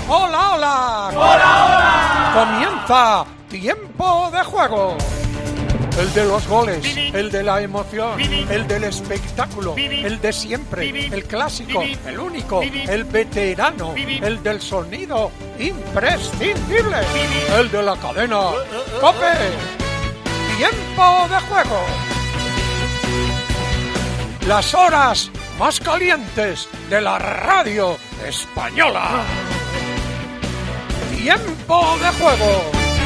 ¡Hola, hola! ¡Hola, hola! Comienza Tiempo de Juego. El de los goles, el de la emoción, el del espectáculo, el de siempre, el clásico, el único, el veterano, el del sonido imprescindible, el de la cadena COPE. Tiempo de Juego. Las horas más calientes de la radio española. Tiempo de Juego.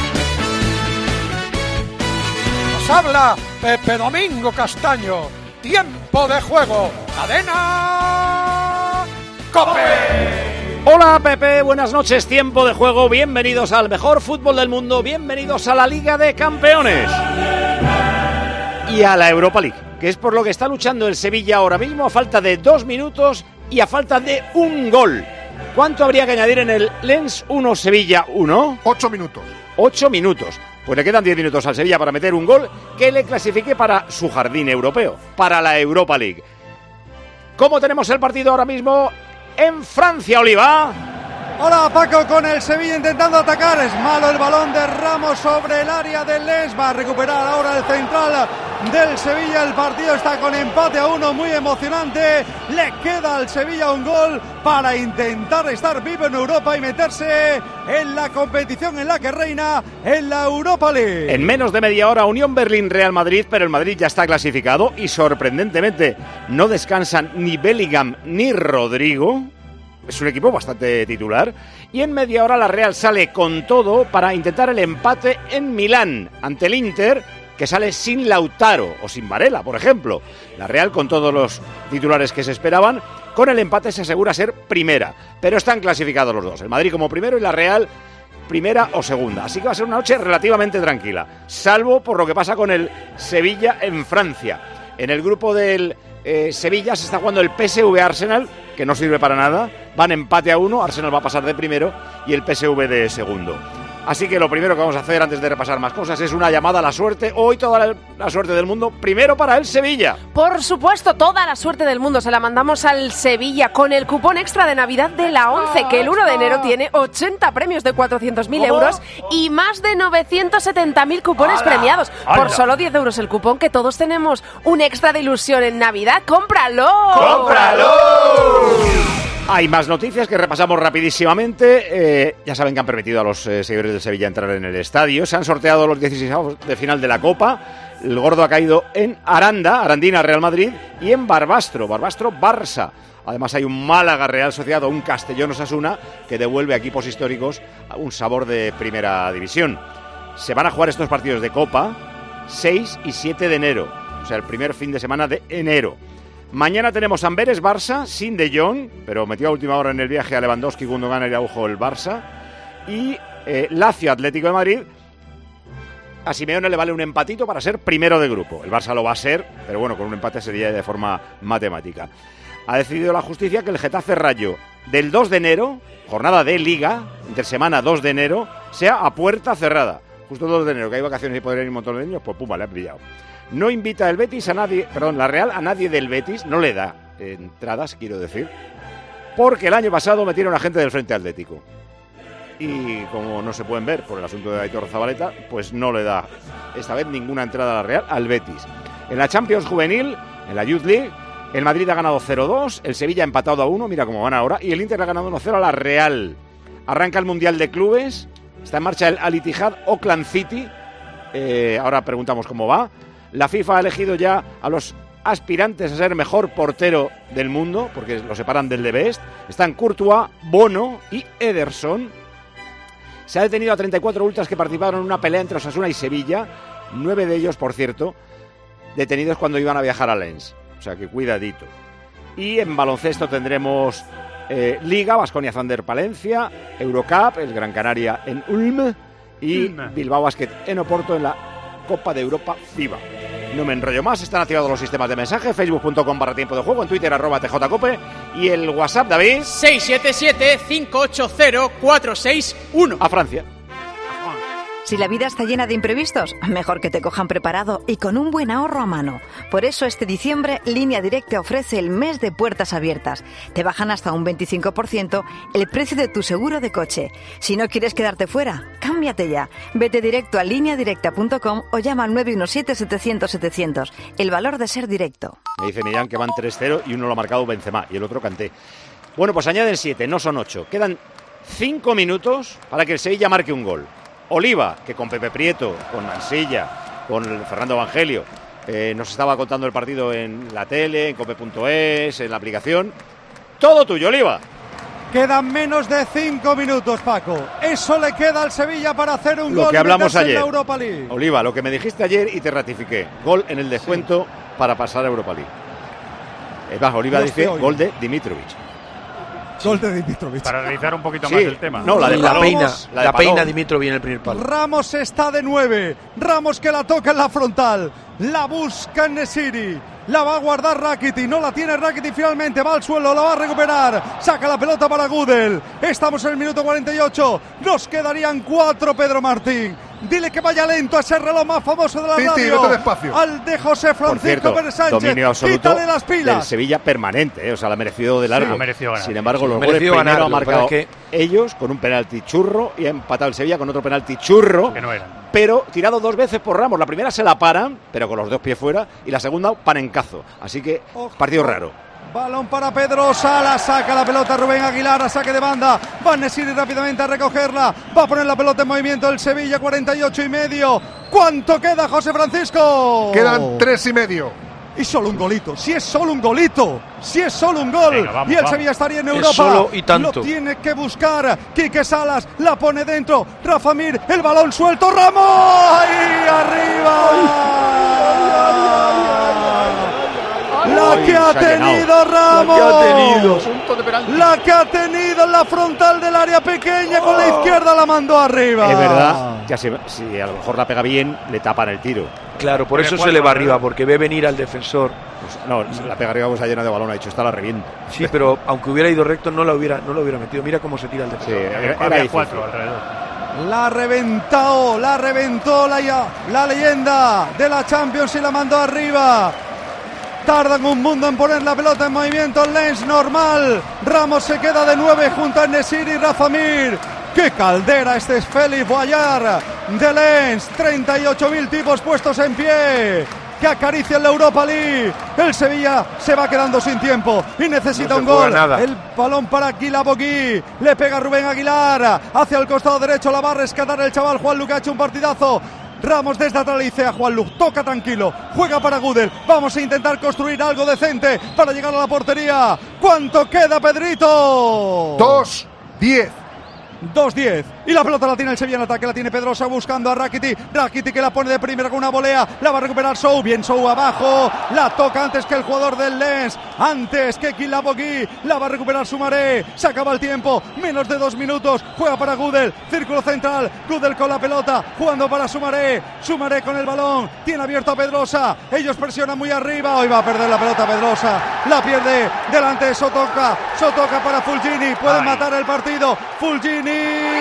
Nos habla Pepe Domingo Castaño. Tiempo de Juego. Cadena COPE. Hola Pepe, buenas noches. Tiempo de Juego. Bienvenidos al mejor fútbol del mundo. Bienvenidos a la Liga de Campeones y a la Europa League, que es por lo que está luchando el Sevilla ahora mismo, a falta de 2 minutos y a falta de un gol. ¿Cuánto habría que añadir en el Lens 1 Sevilla 1? 8 minutos. 8 minutos. Pues le quedan 10 minutos al Sevilla para meter un gol que le clasifique para su jardín europeo, para la Europa League. ¿Cómo tenemos el partido ahora mismo en Francia, Oliva? Hola Paco, con el Sevilla intentando atacar. Es malo el balón de Ramos sobre el área del Lens. Va a recuperar ahora el central del Sevilla. El partido está con empate a 1, muy emocionante. Le queda al Sevilla un gol para intentar estar vivo en Europa y meterse en la competición en la que reina, en la Europa League. En menos de media hora, Unión Berlín-Real Madrid, pero el Madrid ya está clasificado y sorprendentemente no descansan ni Bellingham ni Rodrigo. Es un equipo bastante titular. Y en media hora la Real sale con todo para intentar el empate en Milán ante el Inter, que sale sin Lautaro o sin Varela, por ejemplo. La Real, con todos los titulares que se esperaban, con el empate se asegura ser primera. Pero están clasificados los dos, el Madrid como primero y la Real primera o segunda. Así que va a ser una noche relativamente tranquila, salvo por lo que pasa con el Sevilla en Francia. En el grupo del Sevilla se está jugando el PSV-Arsenal, que no sirve para nada. Van empate a 1, Arsenal va a pasar de primero y el PSV de segundo. Así que lo primero que vamos a hacer antes de repasar más cosas es una llamada a la suerte. Hoy toda la suerte del mundo, primero para el Sevilla. Por supuesto, toda la suerte del mundo se la mandamos al Sevilla con el cupón extra de Navidad de la 11, que el 1 de enero tiene 80 premios de 400.000 euros y más de 970.000 cupones premiados. Por solo 10 euros el cupón, que todos tenemos un extra de ilusión en Navidad. ¡Cómpralo! ¡Cómpralo! Hay más noticias que repasamos rapidísimamente. Ya saben que han permitido a los seguidores del Sevilla entrar en el estadio. Se han sorteado los 16avos de final de la Copa. El gordo ha caído en Arandina Real Madrid, y en Barbastro Barça. Además hay un Málaga Real Sociedad o un Castellón Osasuna, que devuelve a equipos históricos un sabor de primera división. Se van a jugar estos partidos de Copa 6 y 7 de enero, o sea, el primer fin de semana de enero. Mañana tenemos Amberes Barça sin De Jong, pero metió a última hora en el viaje a Lewandowski, Gundogan y Araujo el Barça. Y Lazio Atlético de Madrid. A Simeone le vale un empatito para ser primero de grupo. El Barça lo va a ser, pero bueno, con un empate sería de forma matemática. Ha decidido la justicia que el Getafe Rayo del 2 de enero, jornada de Liga, entre semana 2 de enero, sea a puerta cerrada. Justo 2 de enero, que hay vacaciones y podrían ir un montón de niños, pues pumba, le ha brillado. No invita el Betis a nadie, la Real a nadie del Betis, no le da entradas, quiero decir, porque el año pasado metieron a gente del Frente Atlético. Y como no se pueden ver por el asunto de Aitor Zabaleta, pues no le da esta vez ninguna entrada a la Real al Betis. En la Champions Juvenil, en la Youth League, el Madrid ha ganado 0-2, el Sevilla ha empatado a 1, mira cómo van ahora, y el Inter ha ganado 1-0 a la Real. Arranca el Mundial de Clubes, está en marcha el Al Ittihad Auckland City, ahora preguntamos cómo va. La FIFA ha elegido ya a los aspirantes a ser mejor portero del mundo, porque lo separan del de Best. Están Courtois, Bono y Ederson. Se ha detenido a 34 ultras que participaron en una pelea entre Osasuna y Sevilla. 9 de ellos, por cierto, detenidos cuando iban a viajar a Lens. O sea que cuidadito. Y en baloncesto tendremos Liga, Baskonia Thunder Palencia, Eurocup, el Gran Canaria en Ulm y Bilbao Basket en Oporto en la Copa de Europa FIBA. No me enrollo más, están activados los sistemas de mensaje, facebook.com/tiempo de juego, en Twitter @tjcope y el WhatsApp, David, 677-580-461. a Francia. Si la vida está llena de imprevistos, mejor que te cojan preparado y con un buen ahorro a mano. Por eso este diciembre Línea Directa ofrece el mes de puertas abiertas. Te bajan hasta un 25% el precio de tu seguro de coche. Si no quieres quedarte fuera, cámbiate ya. Vete directo a lineadirecta.com o llama al 917-700-700. El valor de ser directo. Me dice Millán que van 3-0 y uno lo ha marcado Benzema y el otro Kanté. Bueno, pues añaden 7, no son 8. Quedan 5 minutos para que el Sevilla marque un gol. Oliva, que con Pepe Prieto, con Mansilla, con Fernando Evangelio, nos estaba contando el partido en la tele, en cope.es, en la aplicación. Todo tuyo, Oliva. Quedan menos de 5 minutos, Paco. Eso le queda al Sevilla para hacer un gol que hablamos ayer. En la Europa League. Oliva, lo que me dijiste ayer y te ratifiqué. Gol en el descuento para pasar a Europa League. Es más, Oliva dice gol de Dimitrovic. Gol de Dimitrovic. Para realizar un poquito más el tema. No, la de la peina. La La peina Dimitrovic en el primer palo. Ramos está de 9. Ramos que la toca en la frontal. La busca En-Nesyri. La va a guardar Rakitic. No la tiene Rakitic finalmente. Va al suelo. La va a recuperar. Saca la pelota para Gudel. Estamos en el minuto 48. Nos quedarían 4, Pedro Martín. Dile que vaya lento a ese reloj más famoso de la radio. Al de José Francisco Pérez Sánchez. Dominio absoluto Quítale las pilas. del Sevilla permanente, o sea, la ha merecido de largo. Sí, ha merecido ganar. Sin embargo, los goles merecido primero ganar, ha marcado que ellos con un penalti churro y ha empatado el Sevilla con otro penalti churro. Que no eran. Pero tirado 2 veces por Ramos. La primera se la paran, pero con los 2 pies fuera, y la segunda panencazo. Así que, partido raro. Balón para Pedro Sala, saca la pelota Rubén Aguilar a saque de banda. Va En-Nesyri rápidamente a recogerla. Va a poner la pelota en movimiento el Sevilla, 48,5. ¿Cuánto queda, José Francisco? Quedan 3,5. Y solo un golito, si es solo un golito, si es solo un gol. Venga, vamos, y el Sevilla estaría en Europa. Solo y tanto. Lo tiene que buscar. Quique Salas la pone dentro. Rafa Mir, el balón suelto. ¡Ramos! ¡Ahí arriba! La que ha tenido Ramos. La que ha tenido en la frontal del área pequeña. Con la izquierda la mandó arriba. Es verdad, ya si a lo mejor la pega bien, le tapan el tiro. Claro, por eso se le va arriba, porque ve venir al defensor. Pues, no, la pega arriba, pues ha llena de balón, ha dicho, está la revienta. Sí, pero aunque hubiera ido recto, no lo hubiera metido. Mira cómo se tira el defensor. Sí, era Había difícil. 4 alrededor. La reventó la leyenda de la Champions y la mandó arriba. Tardan un mundo en poner la pelota en movimiento. Lens normal. Ramos se queda de 9 junto a En-Nesyri y Rafa Mir. ¡Qué caldera! Este es Félix Boyar de Lens. 38.000 tipos puestos en pie. Que acaricia en la Europa League. El Sevilla se va quedando sin tiempo y necesita un gol. El balón para Guilabogui. Le pega Rubén Aguilar. Hacia el costado derecho la va a rescatar el chaval Juanlu, que ha hecho un partidazo. Ramos desde atrás le dice a Juanlu, toca tranquilo, juega para Gudel, vamos a intentar construir algo decente para llegar a la portería. ¿Cuánto queda, Pedrito? 2-10. 2-10. Y la pelota la tiene el Sevilla en ataque, la tiene Pedrosa buscando a Rakitic. Rakitic que la pone de primera con una volea, la va a recuperar Sou, bien Sou abajo, la toca antes que el jugador del Lens, antes que Guilabogui, la va a recuperar Soumaré. Se acaba el tiempo, menos de 2 minutos, juega para Gudel, círculo central, Gudel con la pelota, jugando para Soumaré, Soumaré con el balón, tiene abierto a Pedrosa, ellos presionan muy arriba, hoy va a perder la pelota Pedrosa, la pierde delante de Sotoka para Fulgini, pueden matar el partido, Fulgini.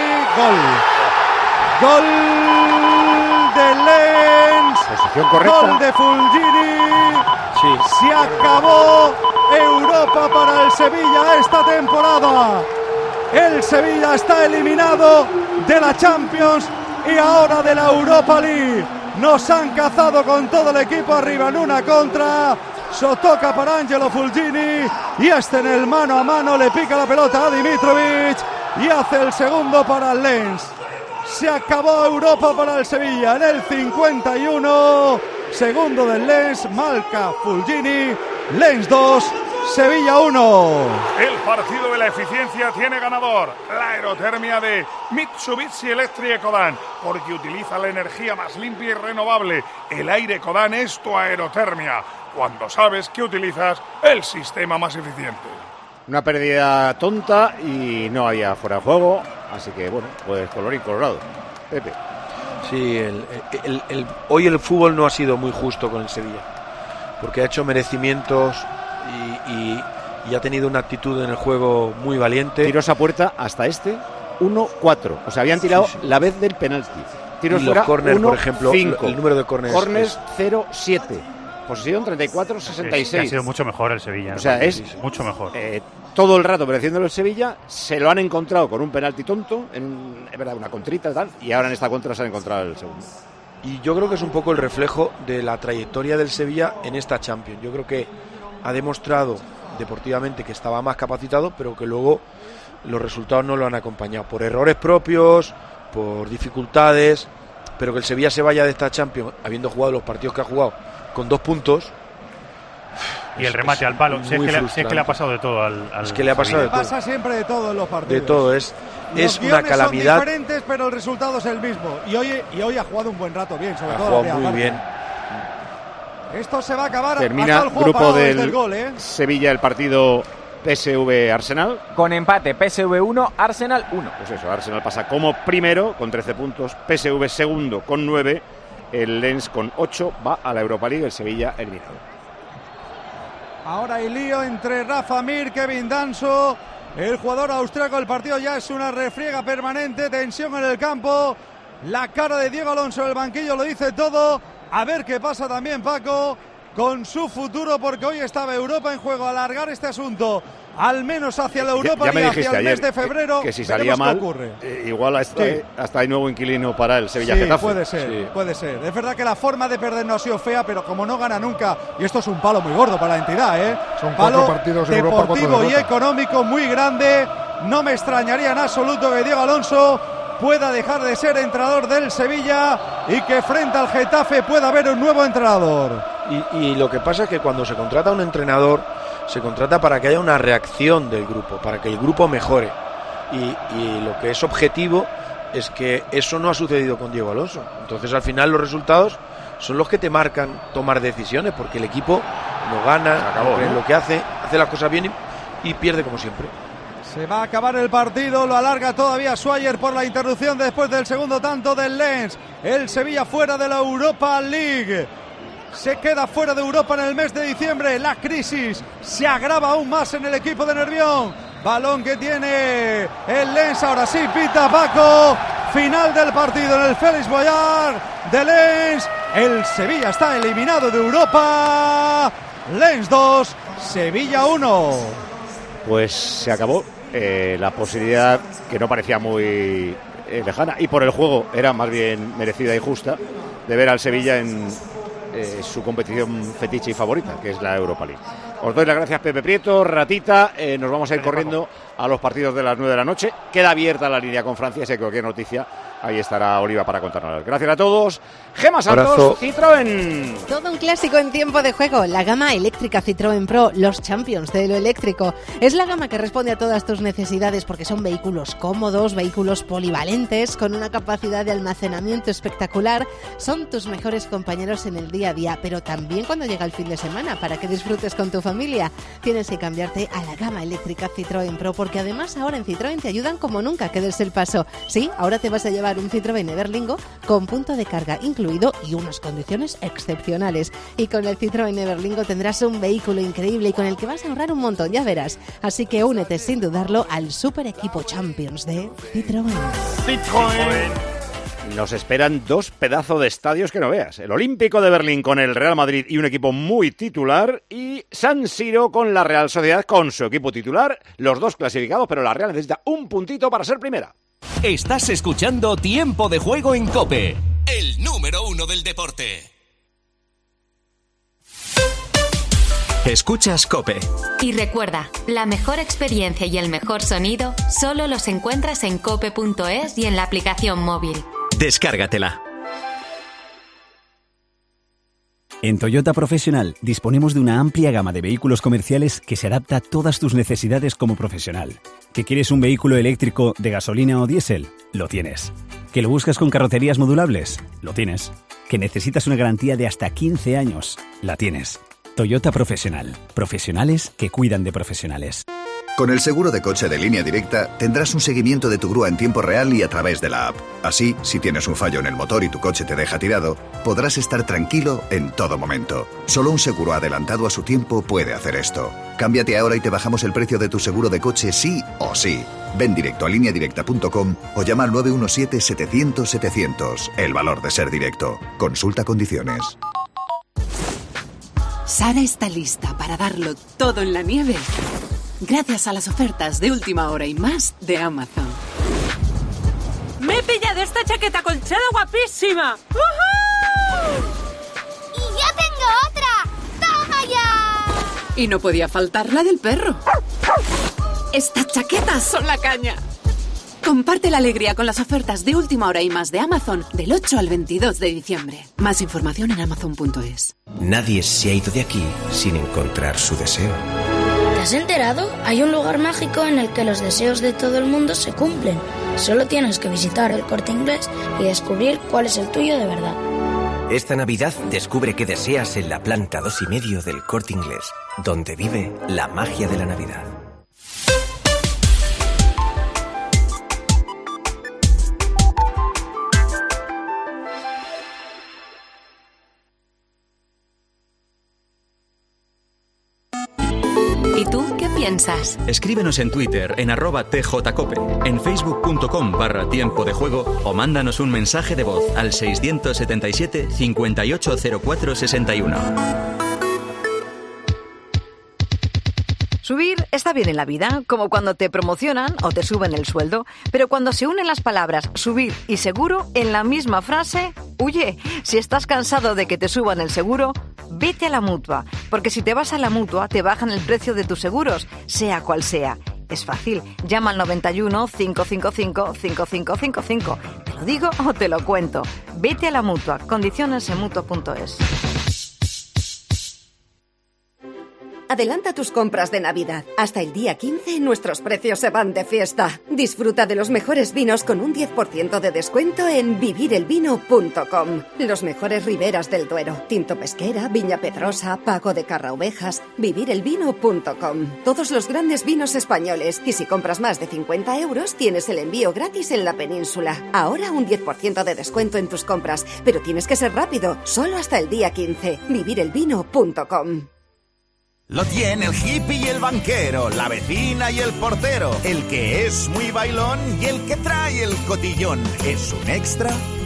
Gol de Lens. Posición correcta. Gol de Fulgini. Sí. Se acabó Europa para el Sevilla esta temporada. El Sevilla está eliminado de la Champions y ahora de la Europa League. Nos han cazado con todo el equipo arriba en una contra. Sotoka para Angelo Fulgini y este en el mano a mano le pica la pelota a Dimitrovic y hace el segundo para el Lens. Se acabó Europa para el Sevilla en el 51. Segundo del Lens, marca Fulgini. Lens 2, Sevilla 1. El partido de la eficiencia tiene ganador. La aerotermia de Mitsubishi Electric Ecodan, porque utiliza la energía más limpia y renovable. El aire Ecodan es tu aerotermia, cuando sabes que utilizas el sistema más eficiente. Una pérdida tonta y no había fuera de juego, así que bueno, pues colorín colorado. Pepe. Sí, hoy el fútbol no ha sido muy justo con el Sevilla, porque ha hecho merecimientos y ha tenido una actitud en el juego muy valiente. Tiros a puerta hasta 1-4. O sea, habían tirado la vez del penalti. Tiros y fuera, los córners, 1, por ejemplo, 5. el número de córners. Córners 0-7. Posesión 34-66. Ha sido mucho mejor el Sevilla. O sea, es mucho mejor. Todo el rato mereciéndolo el Sevilla, se lo han encontrado con un penalti tonto, es verdad, una contrita y tal, y ahora en esta contra se han encontrado el segundo. Y yo creo que es un poco el reflejo de la trayectoria del Sevilla en esta Champions. Yo creo que ha demostrado deportivamente que estaba más capacitado, pero que luego los resultados no lo han acompañado por errores propios, por dificultades, pero que el Sevilla se vaya de esta Champions habiendo jugado los partidos que ha jugado con 2 puntos. Y el remate al palo, si es que le ha pasado de todo al es que le ha pasado de todo. Pasa siempre de todo en los partidos. De todo, es una calamidad. Son diferentes, pero el resultado es el mismo. Y hoy ha jugado un buen rato bien, sobre todo. Ha jugado muy bien. Esto se va a acabar. Termina el grupo del gol, Sevilla, el partido PSV-Arsenal. Con empate, PSV 1, Arsenal 1. Pues eso, Arsenal pasa como primero con 13 puntos, PSV segundo con 9, el Lens con 8 va a la Europa League, el Sevilla eliminado. Ahora hay lío entre Rafa Mir, Kevin Danso, el jugador austríaco. El partido ya es una refriega permanente, tensión en el campo. La cara de Diego Alonso en el banquillo lo dice todo. A ver qué pasa también Paco con su futuro, porque hoy estaba Europa en juego. Alargar este asunto al menos hacia la Europa League, hacia el mes de febrero. Que si salía mal, igual hasta hay nuevo inquilino para el Sevilla Getafe. Puede ser. Es verdad que la forma de perder no ha sido fea, pero como no gana nunca, y esto es un palo muy gordo para la entidad, Son palo 4 partidos en Europa, deportivo y económico muy grande. No me extrañaría en absoluto que Diego Alonso pueda dejar de ser entrenador del Sevilla y que frente al Getafe pueda haber un nuevo entrenador. Y lo que pasa es que cuando se contrata a un entrenador, se contrata para que haya una reacción del grupo, para que el grupo mejore. Y lo que es objetivo es que eso no ha sucedido con Diego Alonso. Entonces al final los resultados son los que te marcan tomar decisiones, porque el equipo no gana, lo que hace las cosas bien y pierde como siempre. Se va a acabar el partido, lo alarga todavía Schweier por la interrupción después del segundo tanto del Lens. El Sevilla fuera de la Europa League. Se queda fuera de Europa en el mes de diciembre. La crisis se agrava aún más en el equipo de Nervión. Balón que tiene el Lens. Ahora sí pita Paco. Final del partido en el Félix Boyard de Lens. El Sevilla está eliminado de Europa. Lens 2, Sevilla 1. Pues se acabó. La posibilidad que no parecía muy lejana y por el juego era más bien merecida y justa de ver al Sevilla en su competición fetiche y favorita, que es la Europa League. Os doy las gracias, Pepe Prieto, Ratita. Nos vamos a ir corriendo a los partidos de las 9 de la noche. Queda abierta la línea con Francia, sé que cualquier noticia ahí estará Oliva para contarnos. Gracias a todos. Gemma Santos, Citroën. Todo un clásico en tiempo de juego. La gama eléctrica Citroën Pro, los champions de lo eléctrico. Es la gama que responde a todas tus necesidades porque son vehículos cómodos, vehículos polivalentes, con una capacidad de almacenamiento espectacular. Son tus mejores compañeros en el día a día, pero también cuando llega el fin de semana, para que disfrutes con tu familia. Tienes que cambiarte a la gama eléctrica Citroën Pro, porque además ahora en Citroën te ayudan como nunca que des el paso. Sí, ahora te vas a llevar un Citroën Everlingo con punto de carga incluido y unas condiciones excepcionales. Y con el Citroën Everlingo tendrás un vehículo increíble y con el que vas a ahorrar un montón, ya verás. Así que únete sin dudarlo al super equipo Champions de Citroën. Nos esperan 2 pedazos de estadios que no veas. El Olímpico de Berlín con el Real Madrid y un equipo muy titular, y San Siro con la Real Sociedad con su equipo titular, los 2 clasificados, pero la Real necesita un puntito para ser primera. Estás escuchando Tiempo de Juego en COPE, el número 1 del deporte. Escuchas COPE. Y recuerda, la mejor experiencia y el mejor sonido solo los encuentras en cope.es y en la aplicación móvil. Descárgatela. En Toyota Profesional disponemos de una amplia gama de vehículos comerciales que se adapta a todas tus necesidades como profesional. ¿Que quieres un vehículo eléctrico de gasolina o diésel? Lo tienes. ¿Que lo buscas con carrocerías modulables? Lo tienes. ¿Que necesitas una garantía de hasta 15 años? La tienes. Toyota Profesional. Profesionales que cuidan de profesionales. Con el seguro de coche de Línea Directa tendrás un seguimiento de tu grúa en tiempo real y a través de la app. Así, si tienes un fallo en el motor y tu coche te deja tirado, podrás estar tranquilo en todo momento. Solo un seguro adelantado a su tiempo puede hacer esto. Cámbiate ahora y te bajamos el precio de tu seguro de coche sí o sí. Ven directo a lineadirecta.com o llama al 917-700-700. El valor de ser directo. Consulta condiciones. Sara está lista para darlo todo en la nieve, gracias a las ofertas de última hora y más de Amazon. ¡Me he pillado esta chaqueta colchada guapísima! ¡Uhú! ¡Y yo tengo otra! ¡Toma ya! Y no podía faltar la del perro. Estas chaquetas son la caña. Comparte la alegría con las ofertas de última hora y más de Amazon del 8 al 22 de diciembre. Más información en amazon.es. Nadie se ha ido de aquí sin encontrar su deseo. ¿Te has enterado? Hay un lugar mágico en el que los deseos de todo el mundo se cumplen. Solo tienes que visitar el Corte Inglés y descubrir cuál es el tuyo de verdad. Esta Navidad descubre qué deseas en la planta 2,5 del Corte Inglés, donde vive la magia de la Navidad. ¿Y tú qué piensas? Escríbenos en Twitter en @tjcope, en facebook.com/tiempo de juego o mándanos un mensaje de voz al 677 580461. Subir está bien en la vida, como cuando te promocionan o te suben el sueldo, pero cuando se unen las palabras subir y seguro en la misma frase, huye. Si estás cansado de que te suban el seguro, vete a la Mutua, porque si te vas a la Mutua te bajan el precio de tus seguros, sea cual sea. Es fácil, llama al 91 555 5555. ¿Te lo digo o te lo cuento? Vete a la Mutua, condiciones en mutua.es. Adelanta tus compras de Navidad. Hasta el día 15 nuestros precios se van de fiesta. Disfruta de los mejores vinos con un 10% de descuento en vivirelvino.com. Los mejores riberas del Duero, Tinto Pesquera, Viña Pedrosa, Pago de Carraovejas, vivirelvino.com. Todos los grandes vinos españoles. Y si compras más de 50 euros, tienes el envío gratis en la península. Ahora un 10% de descuento en tus compras. Pero tienes que ser rápido. Solo hasta el día 15. vivirelvino.com. Lo tiene el hippie y el banquero, la vecina y el portero, el que es muy bailón y el que trae el cotillón. Es un extra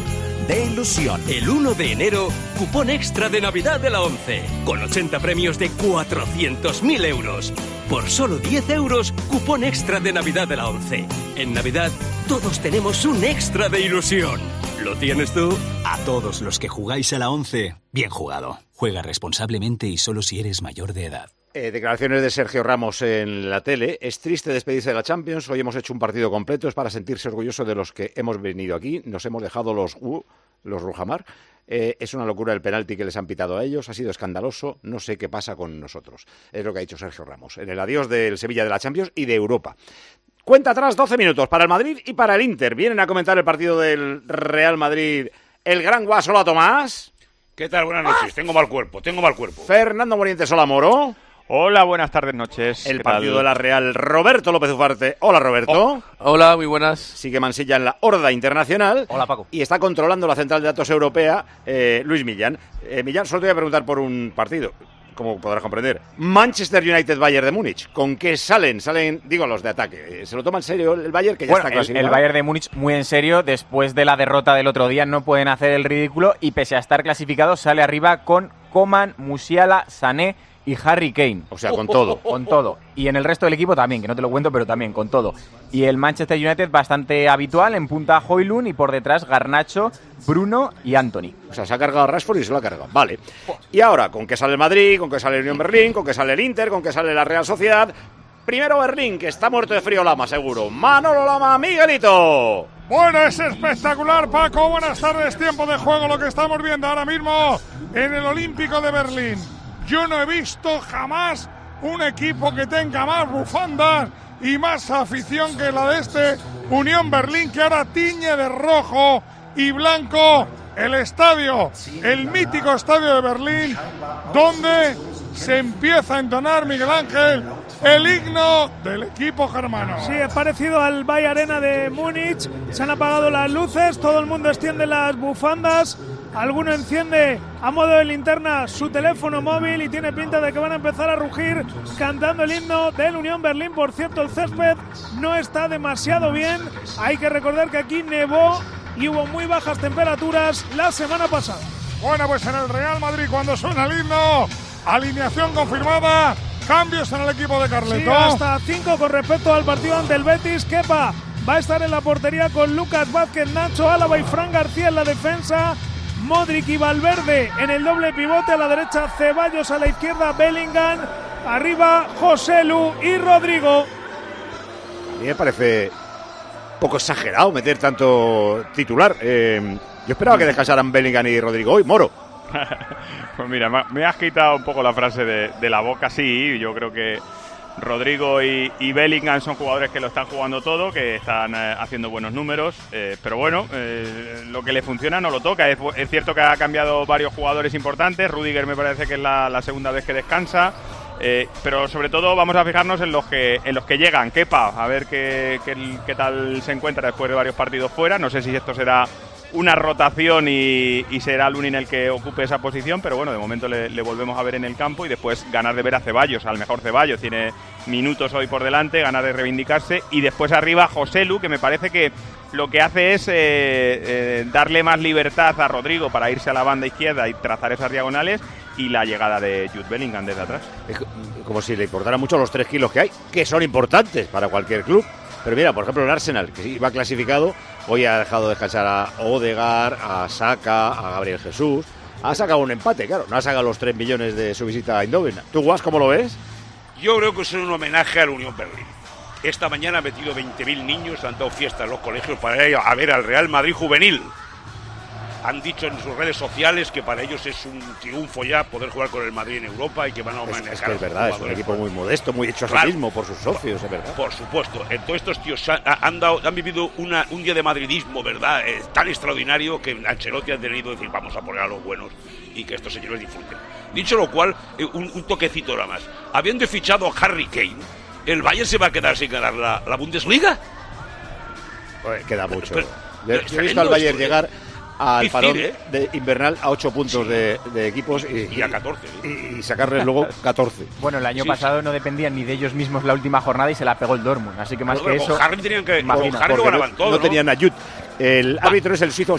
de ilusión. El 1 de enero, cupón extra de Navidad de la 11, con 80 premios de 400.000 euros. Por solo 10 euros, cupón extra de Navidad de la 11. En Navidad, todos tenemos un extra de ilusión. ¿Lo tienes tú? A todos los que jugáis a la 11, bien jugado. Juega responsablemente y solo si eres mayor de edad. Declaraciones de Sergio Ramos en la tele. Es triste despedirse de la Champions. Hoy hemos hecho un partido completo. Es para sentirse orgulloso de los que hemos venido aquí. Nos hemos dejado los Rujamar. Es una locura el penalti que les han pitado a ellos. Ha sido escandaloso. No sé qué pasa con nosotros. Es lo que ha dicho Sergio Ramos en el adiós del Sevilla de la Champions y de Europa. Cuenta atrás 12 minutos para el Madrid y para el Inter. Vienen a comentar el partido del Real Madrid el gran Guasola Tomás. ¿Qué tal? Buenas noches. Tengo mal cuerpo. Fernando Morientes Solamoro. Hola, buenas tardes, noches. El partido de la Real, Roberto López Ufarte. Hola, Roberto. Hola, muy buenas. Sigue Mansilla en la horda internacional. Hola, Paco. Y está controlando la central de datos europea, Luis Millán. Millán, solo te voy a preguntar por un partido, como podrás comprender. Manchester United-Bayern de Múnich. ¿Con qué salen? Digo, los de ataque. ¿Se lo toma en serio el Bayern, que ya está clasificado? El Bayern de Múnich muy en serio. Después de la derrota del otro día no pueden hacer el ridículo y pese a estar clasificado sale arriba con Coman, Musiala, Sané y Harry Kane. O sea, con todo. Con todo. Y en el resto del equipo también, que no te lo cuento, pero también con todo. Y el Manchester United bastante habitual, en punta Højlund y por detrás Garnacho, Bruno y Anthony. O sea, se ha cargado a Rashford y se lo ha cargado. Vale. Y ahora, ¿con qué sale el Madrid? ¿Con qué sale el Unión Berlín? ¿Con qué sale el Inter? ¿Con qué sale la Real Sociedad? Primero Berlín, que está muerto de frío Lama, seguro. Manolo Lama, Miguelito. Bueno, es espectacular, Paco. Buenas tardes, tiempo de juego, lo que estamos viendo ahora mismo en el Olímpico de Berlín. Yo no he visto jamás un equipo que tenga más bufandas y más afición que la de este Unión Berlín, que ahora tiñe de rojo y blanco el estadio, el mítico estadio de Berlín, donde se empieza a entonar, Miguel Ángel, el himno del equipo germano. Sí, es parecido al Bay Arena de Múnich. Se han apagado las luces, todo el mundo extiende las bufandas. Alguno enciende a modo de linterna su teléfono móvil y tiene pinta de que van a empezar a rugir cantando el himno del Unión Berlín. Por cierto, el césped no está demasiado bien. Hay que recordar que aquí nevó y hubo muy bajas temperaturas la semana pasada. Bueno, pues en el Real Madrid, cuando suena el himno, alineación confirmada, cambios en el equipo de Carleto. Sí, hasta 5 con respecto al partido ante el Betis. Kepa va a estar en la portería con Lucas Vázquez, Nacho Álava y Fran García en la defensa. Modric y Valverde en el doble pivote, a la derecha Ceballos, a la izquierda Bellingham, arriba Joselu y Rodrigo. A mí me parece poco exagerado meter tanto titular. Yo esperaba que descansaran Bellingham y Rodrigo hoy, Moro. Pues mira, me has quitado un poco la frase de la boca, sí, yo creo que Rodrigo y Bellingham son jugadores que lo están jugando todo, que están haciendo buenos números, pero bueno, lo que le funciona no lo toca. Es cierto que ha cambiado varios jugadores importantes. Rüdiger me parece que es la segunda vez que descansa, pero sobre todo vamos a fijarnos en los que llegan. Kepa, a ver qué tal se encuentra después de varios partidos fuera. No sé si esto será una rotación y será Lunin el que ocupe esa posición, pero bueno, de momento le volvemos a ver en el campo y después ganar de ver a Ceballos, al mejor Ceballos, tiene minutos hoy por delante, ganar de reivindicarse, y después arriba Joselu, que me parece que lo que hace es darle más libertad a Rodrigo para irse a la banda izquierda y trazar esas diagonales, y la llegada de Jude Bellingham desde atrás. Es como si le importaran mucho los 3 kilos que hay, que son importantes para cualquier club. Pero mira, por ejemplo, el Arsenal, que iba clasificado, hoy ha dejado descansar a Odegaard, a Saka, a Gabriel Jesús. Ha sacado un empate, claro, no ha sacado los 3 millones de su visita a Eindhoven. ¿Tú, Guas, cómo lo ves? Yo creo que es un homenaje a la Unión Berlín. Esta mañana ha metido 20.000 niños, han dado fiesta en los colegios para ir a ver al Real Madrid juvenil. Han dicho en sus redes sociales que para ellos es un triunfo ya poder jugar con el Madrid en Europa y que van a homenajear. Es que es verdad, es un equipo muy modesto, muy hecho a sí mismo por sus socios, es verdad. Por supuesto. Entonces estos tíos han vivido un día de madridismo, ¿verdad? Tan extraordinario que Ancelotti ha tenido que decir, vamos a poner a los buenos y que estos señores disfruten. Dicho lo cual, un toquecito nada más. Habiendo fichado a Harry Kane, ¿el Bayern se va a quedar sin ganar la Bundesliga? Pues queda mucho. Yo he visto al Bayern llegar al parón de invernal a 8 puntos de equipos y a 14 y sacarles luego 14. Bueno, el año pasado no dependían ni de ellos mismos la última jornada y se la pegó el Dortmund, así que más que eso Harry tenían que Harry lo ganaban todo, no tenían a Jude. El árbitro es el suizo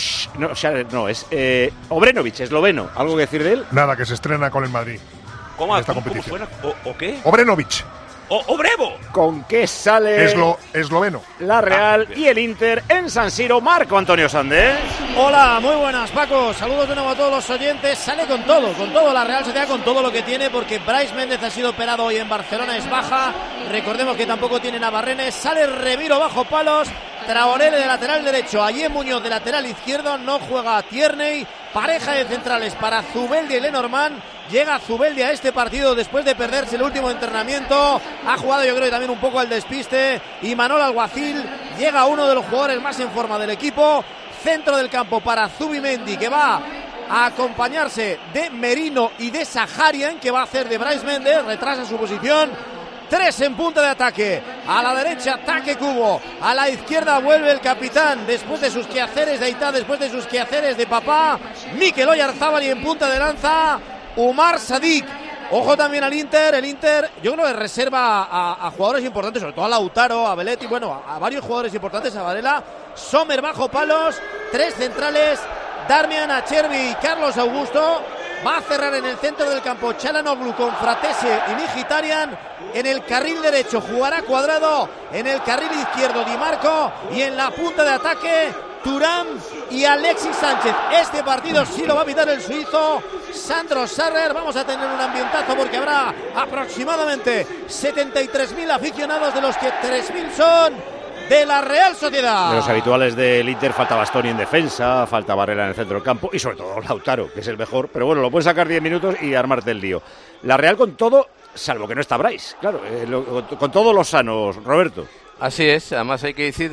es Obrenovic, esloveno. ¿Algo que decir de él? Nada, que se estrena con el Madrid. ¿Cómo suena? ¿O qué? Obrenovic. ¡Obrevo! ¿Con qué sale esloveno la Real y el Inter en San Siro? Marco Antonio Sandés. Hola, muy buenas, Paco. Saludos de nuevo a todos los oyentes. Sale con todo la Real Sociedad, con todo lo que tiene, porque Brais Méndez ha sido operado hoy en Barcelona, es baja. Recordemos que tampoco tiene Navarrenes. Sale Remiro bajo palos. Traoré de lateral derecho, Ayer Muñoz de lateral izquierdo, no juega Tierney, pareja de centrales para Zubeldia y Lenormand. Llega Zubeldia a este partido después de perderse el último entrenamiento, ha jugado yo creo que también un poco al despiste, y Manol Alguacil, llega uno de los jugadores más en forma del equipo, centro del campo para Zubimendi, que va a acompañarse de Merino y de Saharian, que va a hacer de Brais Méndez, retrasa su posición. 3 en punta de ataque, a la derecha ataque Cubo, a la izquierda vuelve el capitán después de sus quehaceres de Aitá, después de sus quehaceres de papá, Mikel Oyarzabal, y en punta de lanza Umar Sadik. Ojo también al Inter, el Inter yo creo que reserva a jugadores importantes, sobre todo a Lautaro, a Belletti, bueno, a varios jugadores importantes, a Varela. Sommer bajo palos, 3 centrales, Darmian, Acerbi y Carlos Augusto. Va a cerrar en el centro del campo Çalhanoğlu con Fratese y Mkhitaryan. En el carril derecho jugará Cuadrado, en el carril izquierdo Di Marco, y en la punta de ataque Thuram y Alexis Sánchez. Este partido sí lo va a pitar el suizo Sandro Sarrer. Vamos a tener un ambientazo porque habrá aproximadamente 73.000 aficionados, de los que 3.000 son de la Real Sociedad. De los habituales del Inter, falta Bastoni en defensa, falta Varela en el centro del campo y sobre todo Lautaro, que es el mejor, pero bueno, lo puedes sacar 10 minutos y armarte el lío. La Real con todo, salvo que no está Brais, claro, con todos los sanos, Roberto. Así es, además hay que decir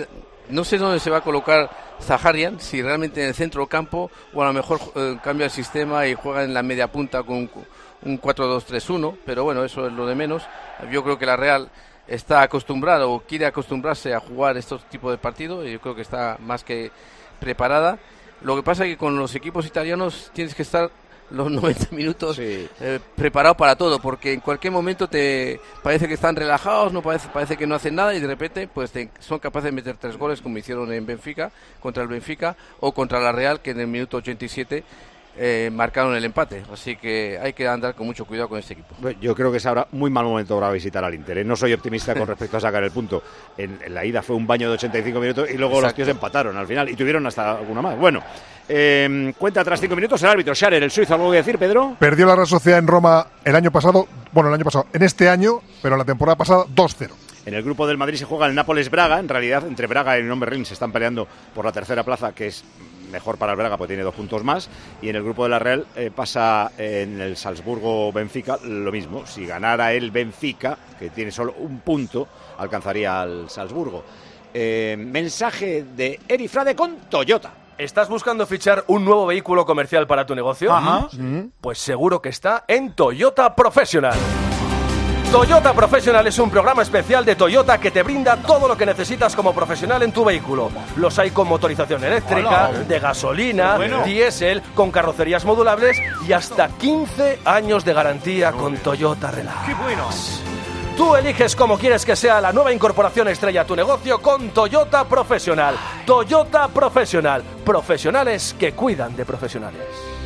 No sé dónde se va a colocar Zaharian, si realmente en el centro del campo o a lo mejor cambia el sistema y juega en la media punta con un 4-2-3-1, pero bueno, eso es lo de menos. Yo creo que la Real está acostumbrada o quiere acostumbrarse a jugar estos tipos de partidos y yo creo que está más que preparada. Lo que pasa es que con los equipos italianos tienes que estar los 90 minutos preparado para todo, porque en cualquier momento te parece que están relajados, no parece que no hacen nada y de repente pues son capaces de meter 3 goles como hicieron en Benfica, contra el Benfica o contra la Real, que en el minuto 87 marcaron el empate, así que hay que andar con mucho cuidado con este equipo. Yo creo que es ahora muy mal momento para visitar al Inter, ¿eh? No soy optimista con respecto a sacar el punto. En la ida fue un baño de 85 minutos y luego los tíos empataron al final y tuvieron hasta alguna más. Bueno, cuenta tras 5 minutos el árbitro Scharer, el suizo. ¿Algo que decir, Pedro? Perdió la Real Sociedad en Roma el año pasado, en este año, pero la temporada pasada 2-0. En el grupo del Madrid se juega el Nápoles-Braga. En realidad, entre Braga y Unión Berlín se están peleando por la tercera plaza, que es mejor para el Braga porque tiene 2 puntos más. Y en el grupo de la Real pasa en el Salzburgo-Benfica lo mismo. Si ganara el Benfica, que tiene solo 1 punto, alcanzaría al Salzburgo. Mensaje de Eri Frade con Toyota. ¿Estás buscando fichar un nuevo vehículo comercial para tu negocio? Ajá. Pues seguro que está en Toyota Professional. Toyota Professional es un programa especial de Toyota que te brinda todo lo que necesitas como profesional en tu vehículo. Los hay con motorización eléctrica, de gasolina, diésel, con carrocerías modulables y hasta 15 años de garantía con Toyota Relax. ¡Qué bueno! Tú eliges cómo quieres que sea la nueva incorporación estrella a tu negocio con Toyota Professional. Toyota Professional. Profesionales que cuidan de profesionales.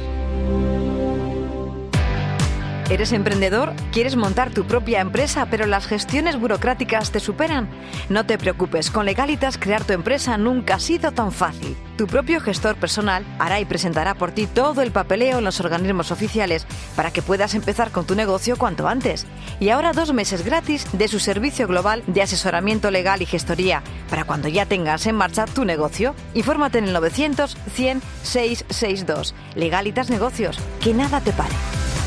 ¿Eres emprendedor? ¿Quieres montar tu propia empresa, pero las gestiones burocráticas te superan? No te preocupes, con Legalitas crear tu empresa nunca ha sido tan fácil. Tu propio gestor personal hará y presentará por ti todo el papeleo en los organismos oficiales para que puedas empezar con tu negocio cuanto antes. Y ahora 2 meses gratis de su servicio global de asesoramiento legal y gestoría para cuando ya tengas en marcha tu negocio. Infórmate en el 900 100 662. Legalitas Negocios, que nada te pare.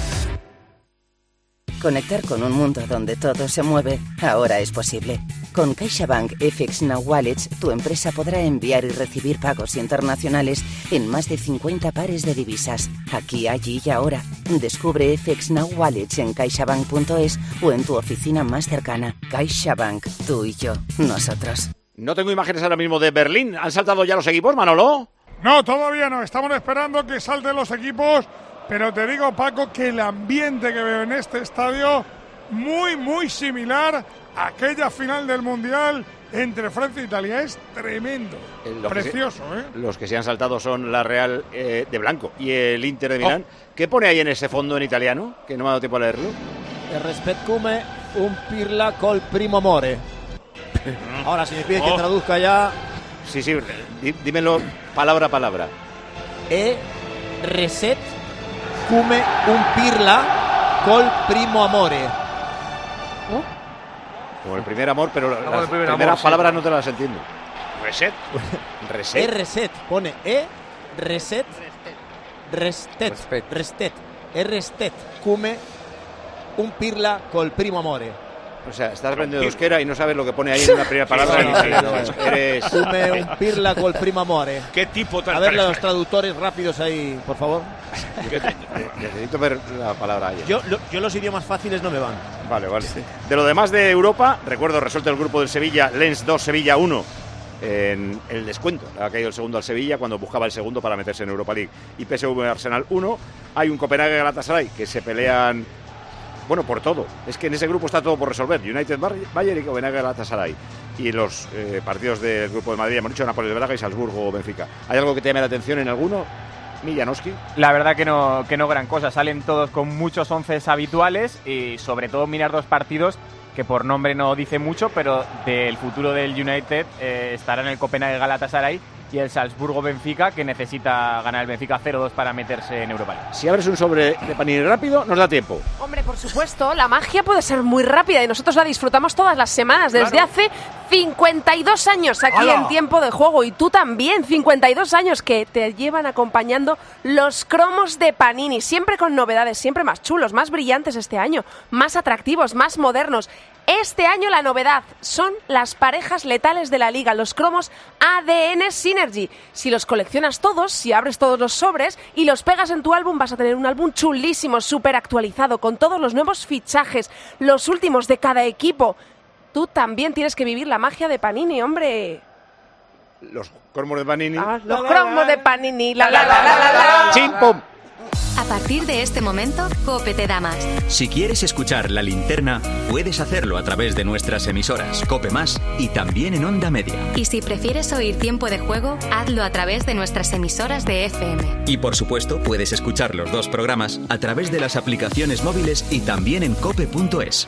Conectar con un mundo donde todo se mueve ahora es posible. Con CaixaBank FX Now Wallets, tu empresa podrá enviar y recibir pagos internacionales en más de 50 pares de divisas, aquí, allí y ahora. Descubre FX Now Wallets en caixabank.es o en tu oficina más cercana. CaixaBank, tú y yo, nosotros. No tengo imágenes ahora mismo de Berlín. ¿Han saltado ya los equipos, Manolo? No, todavía no. Estamos esperando que salten los equipos. Pero te digo, Paco, que el ambiente que veo en este estadio muy, muy similar a aquella final del Mundial entre Francia e Italia. Es tremendo. Precioso, ¿eh? Los que se han saltado son la Real de blanco y el Inter de Milán. ¿Qué pone ahí en ese fondo en italiano? Que no me ha dado tiempo a leerlo. Respet come un pirla col primo amore. Ahora, si me pides que traduzca ya... Sí, dímelo palabra a palabra. Reset come un pirla col primo amore. Como el primer amor, pero las primeras palabras no te las entiendo. Reset. Reset. Pone reset. Restet. Come un pirla col primo amore. O sea, estás aprendiendo euskera y no sabes lo que pone ahí en una primera palabra. Eres... Come un pirla col primo amore. ¿Qué tipo tan... A ver los traductores rápidos ahí, por favor. Necesito ver la palabra ahí. Yo los idiomas fáciles no me van. Vale. De lo demás de Europa, recuerdo, resuelto el grupo del Sevilla, Lens 2, Sevilla 1. En el descuento, le ha caído el segundo al Sevilla cuando buscaba el segundo para meterse en Europa League. Y PSV Arsenal 1. Hay un Copenhague Galatasaray que se pelean... Bueno, por todo. Es que en ese grupo está todo por resolver. United Bayern y Copenhague Galatasaray. Y los partidos del grupo de Madrid, hemos dicho, Nápoles de Braga y Salzburgo Benfica. ¿Hay algo que te llame la atención en alguno? Miljanowski. La verdad que no gran cosa. Salen todos con muchos 11 habituales y sobre todo mirar 2 partidos que por nombre no dice mucho, pero del futuro del United estará en el Copenhague Galatasaray y el Salzburgo-Benfica, que necesita ganar el Benfica 0-2 para meterse en Europa League. Si abres un sobre de Panini rápido, nos da tiempo. Hombre, por supuesto, la magia puede ser muy rápida y nosotros la disfrutamos todas las semanas, desde hace 52 años aquí en Tiempo de Juego. Y tú también, 52 años que te llevan acompañando los cromos de Panini, siempre con novedades, siempre más chulos, más brillantes este año, más atractivos, más modernos. Este año la novedad son las parejas letales de la liga, los cromos ADN Synergy. Si los coleccionas todos, si abres todos los sobres y los pegas en tu álbum, vas a tener un álbum chulísimo, súper actualizado, con todos los nuevos fichajes, los últimos de cada equipo. Tú también tienes que vivir la magia de Panini, hombre. Los cromos de Panini. Los cromos de Panini. ¡Chimpum! A partir de este momento, COPE te da más. Si quieres escuchar La Linterna, puedes hacerlo a través de nuestras emisoras COPE+ y también en Onda Media. Y si prefieres oír Tiempo de Juego, hazlo a través de nuestras emisoras de FM. Y por supuesto, puedes escuchar los dos programas a través de las aplicaciones móviles y también en cope.es.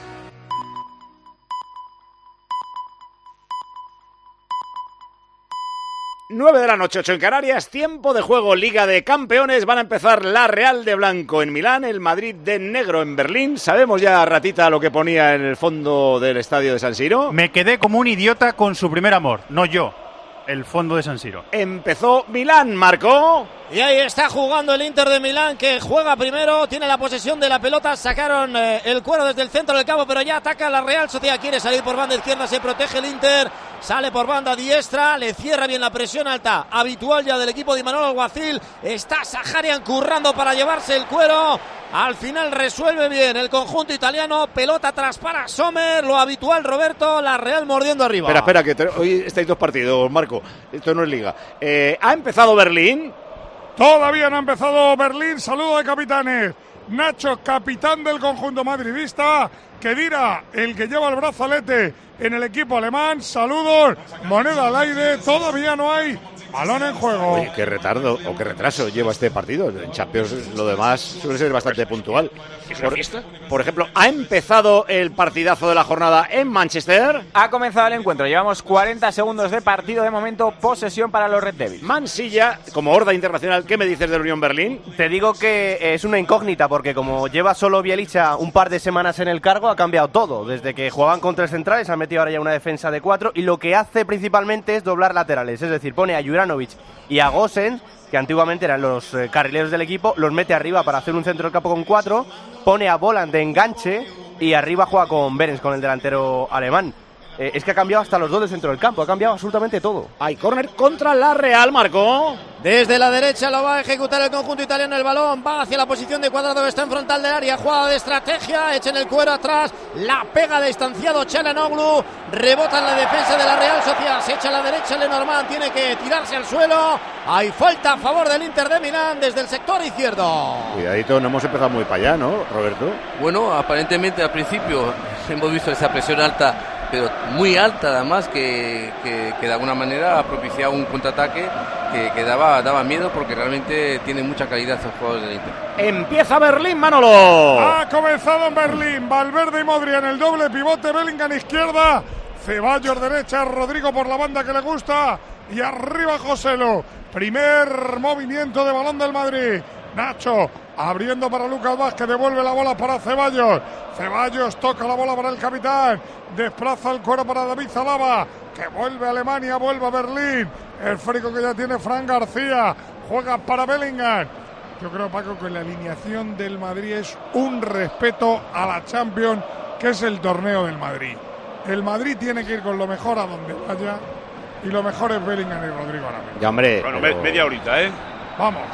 9 de la noche, 8 en Canarias, tiempo de juego, Liga de Campeones. Van a empezar la Real de blanco en Milán, el Madrid de negro en Berlín. ¿Sabemos ya, Ratita, lo que ponía en el fondo del estadio de San Siro? Me quedé como un idiota con su primer amor, no yo, el fondo de San Siro. Empezó Milán, marcó. Y ahí está jugando el Inter de Milán, que juega primero, tiene la posesión de la pelota, sacaron el cuero desde el centro del campo, pero ya ataca la Real Sociedad, quiere salir por banda izquierda, se protege el Inter, sale por banda diestra, le cierra bien la presión alta, habitual ya del equipo de Imanol Alguacil, está Saharian currando para llevarse el cuero, al final resuelve bien el conjunto italiano, pelota atrás para Sommer, lo habitual Roberto, la Real mordiendo arriba. Espera, que hoy estáis dos partidos, Marco, esto no es Liga. Ha empezado Berlín. Todavía no ha empezado Berlín, saludo de capitanes. Nacho, capitán del conjunto madridista, Kedira, el que lleva el brazalete en el equipo alemán, saludos, moneda al aire, todavía no hay balón en juego. Oye, qué retardo o qué retraso lleva este partido. En Champions lo demás suele ser bastante puntual. ¿Es una fiesta? Por ejemplo, ha empezado el partidazo de la jornada en Manchester. Ha comenzado el encuentro, llevamos 40 segundos de partido, de momento posesión para los Red Devils. Mansilla, como horda internacional, ¿qué me dices del Unión Berlín? Te digo que es una incógnita, porque como lleva solo Bielicha un par de semanas en el cargo, ha cambiado todo. Desde que jugaban con tres centrales, han metido ahora ya una defensa de 4, y lo que hace principalmente es doblar laterales, es decir, pone a Juranovic y a Gosens, que antiguamente eran los carrileros del equipo, los mete arriba para hacer un centro del campo con 4, pone a Voland de enganche y arriba juega con Behrens, con el delantero alemán. Es que ha cambiado hasta los dos del centro del campo, ha cambiado absolutamente todo. Hay córner contra la Real, Marco. Desde la derecha lo va a ejecutar el conjunto italiano, el balón va hacia la posición de Cuadrado, que está en frontal del área, jugada de estrategia, echen el cuero atrás, la pega distanciado Çalhanoğlu, rebota en la defensa de la Real Sociedad, se echa a la derecha Lenormand, tiene que tirarse al suelo, hay falta a favor del Inter de Milán desde el sector izquierdo. Cuidadito, no hemos empezado muy para allá, ¿no, Roberto? Bueno, aparentemente al principio hemos visto esa presión alta, pero muy alta además, que de alguna manera ha propiciado un contraataque que daba miedo, porque realmente tiene mucha calidad los jugadores del Inter. Empieza Berlín, Manolo. Ha comenzado en Berlín, Valverde y Modri en el doble pivote, Bellingham izquierda, Ceballos derecha, Rodrigo por la banda que le gusta y arriba Joselu. Primer movimiento de balón del Madrid. Nacho abriendo para Lucas Vázquez, devuelve la bola para Ceballos. Ceballos toca la bola para el capitán, desplaza el cuero para David Zalaba, que vuelve a Alemania, vuelve a Berlín. El frico que ya tiene Fran García, juega para Bellingham. Yo creo, Paco, que la alineación del Madrid es un respeto a la Champions, que es el torneo del Madrid. El Madrid tiene que ir con lo mejor a donde vaya, y lo mejor es Bellingham y Rodrigo ahora mismo. Ya, hombre. Bueno, pero... media horita, ¿eh? Vamos.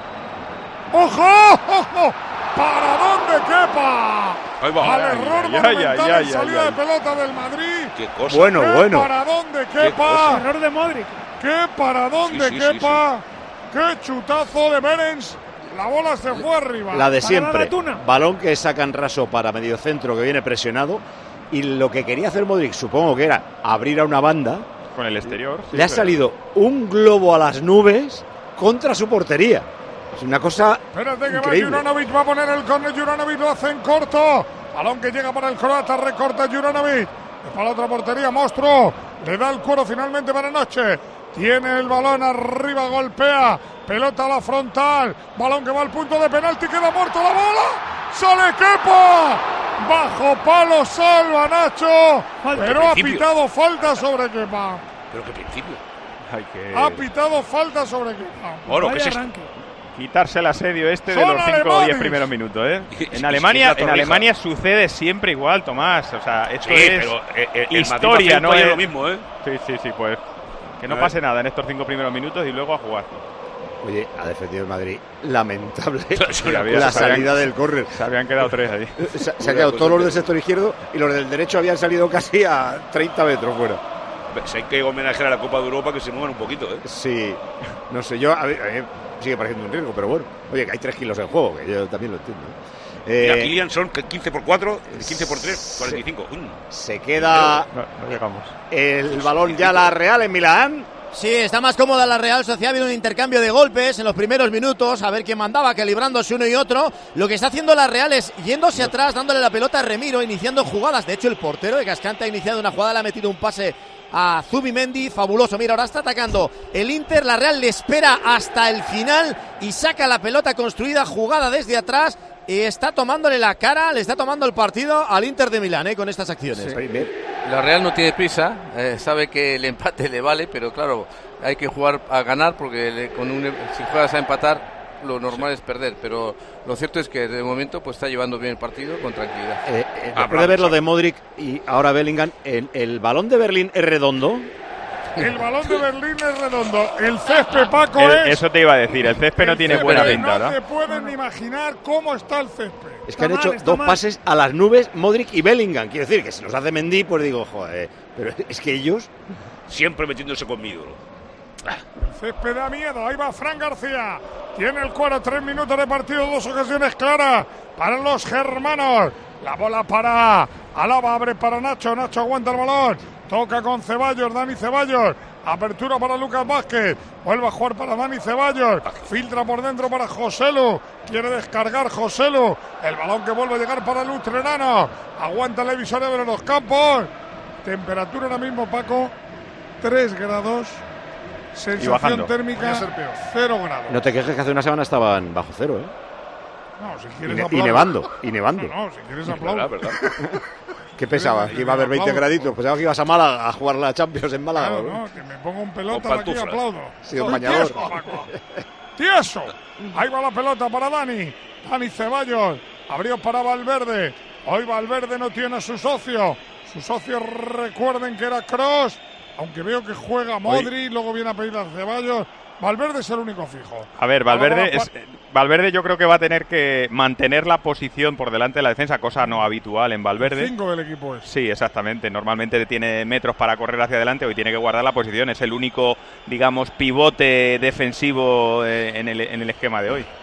¡Ojo! ¡Ojo! ¿Para dónde quepa? Ahí va. Al error monumental en salida de pelota del Madrid. Qué cosa. Bueno. ¿Para dónde quepa? Error de Modric. ¿Qué para dónde quepa? ¡Qué chutazo de Behrens! La bola se fue arriba. La de Para siempre. la tuna. Balón que sacan raso para medio centro, que viene presionado. Y lo que quería hacer Modric, supongo que era abrir a una banda. Con el exterior. Le ha salido un globo a las nubes contra su portería. Es una cosa Espérate que increíble. va Juranovic, va a poner el córner, Juranovic lo hace en corto. Balón que llega para el croata, recorta Juranovic. Para la otra portería, Monstruo. Le da el cuero finalmente para Noche. Tiene el balón arriba, golpea. Pelota a la frontal. Balón que va al punto de penalti, queda muerto la bola. ¡Sale Kepa! Bajo palo, salva Nacho. Pero ha pitado falta sobre Kepa. Pero qué principio. Ha pitado falta sobre Kepa. Bueno, ¿qué es esto? quitarse el asedio de los 5 o 10 primeros minutos, ¿eh? En Alemania sucede siempre igual, Tomás. O sea, esto es pero, historia, ¿no? Es lo mismo, ¿eh? Sí, pues que no pase nada en estos 5 primeros minutos y luego a jugar. Oye, ha defendido el Madrid. Lamentable la salida del córner. Se habían quedado 3 ahí. Se han quedado todos los del sector izquierdo y los del derecho habían salido casi a 30 metros fuera. Hay que homenajear a la Copa de Europa, que se muevan un poquito, ¿eh? Sí, no sé, a mí sigue pareciendo un riesgo, pero bueno. Oye, que hay 3 kilos en juego, que yo también lo entiendo. Mira, Kylian son 15 por 4, 15 por 3, 45. Se queda no llegamos. El balón ya la Real en Milán. Sí, está más cómoda la Real Sociedad, viene un intercambio de golpes en los primeros minutos, a ver quién mandaba, equilibrándose uno y otro. Lo que está haciendo la Real es yéndose atrás, dándole la pelota a Remiro, iniciando jugadas. De hecho, el portero de Cascante ha iniciado una jugada, le ha metido un pase a Zubimendi, fabuloso. Mira, ahora está atacando el Inter, la Real le espera hasta el final y saca la pelota construida, jugada desde atrás. Y está tomándole la cara, le está tomando el partido al Inter de Milán, con estas acciones. Sí. La Real no tiene prisa, sabe que el empate le vale, pero claro, hay que jugar a ganar porque si juegas a empatar, lo normal es perder. Pero lo cierto es que de momento pues está llevando bien el partido con tranquilidad. Después de ver lo de Modric y ahora Bellingham, ¿el balón de Berlín es redondo? El balón de Berlín es redondo. El césped, Paco, es... Eso te iba a decir, el césped no tiene buena pinta, ¿verdad? No se pueden imaginar cómo está el césped. Es que han hecho 2 pases a las nubes Modric y Bellingham. Quiero decir que si los hace Mendy, pues digo, joder, pero es que ellos... Siempre metiéndose con mi ídolo. El césped da miedo, ahí va Fran García. Tiene el cuero, 3 minutos de partido, 2 ocasiones claras para los germanos. La bola para Alaba, abre para Nacho, Nacho aguanta el balón. Toca con Ceballos, Dani Ceballos. Apertura para Lucas Vázquez. Vuelve a jugar para Dani Ceballos. Filtra por dentro para Joselu. Quiere descargar Joselu. El balón que vuelve a llegar para el Utrerano. Aguanta la divisoria de los campos. Temperatura ahora mismo, Paco, 3 grados. Sensación térmica, 0 grados. No te quejes que hace una semana estaban bajo 0, ¿eh? No, si quieres y nevando. No, si quieres aplaudir. ¿Verdad? ¿Qué pensabas? ¿Que iba a haber 20 graditos? Pensaba que ibas a Málaga a jugar la Champions en Málaga. Claro, no, que me pongo un pelota aquí y aplaudo. Sí, un bañador. ¡Tieso! Ahí va la pelota para Dani. Dani Ceballos. Abrió para Valverde. Hoy Valverde no tiene a su socio. Su socio, recuerden que era Kroos. Aunque veo que juega Modric, luego viene a pedir a Ceballos. Valverde es el único fijo. A ver, Valverde yo creo que va a tener que mantener la posición por delante de la defensa, cosa no habitual en Valverde. 5 del equipo es. Sí, exactamente. Normalmente tiene metros para correr hacia adelante, hoy tiene que guardar la posición. Es el único, digamos, pivote defensivo en el esquema de hoy.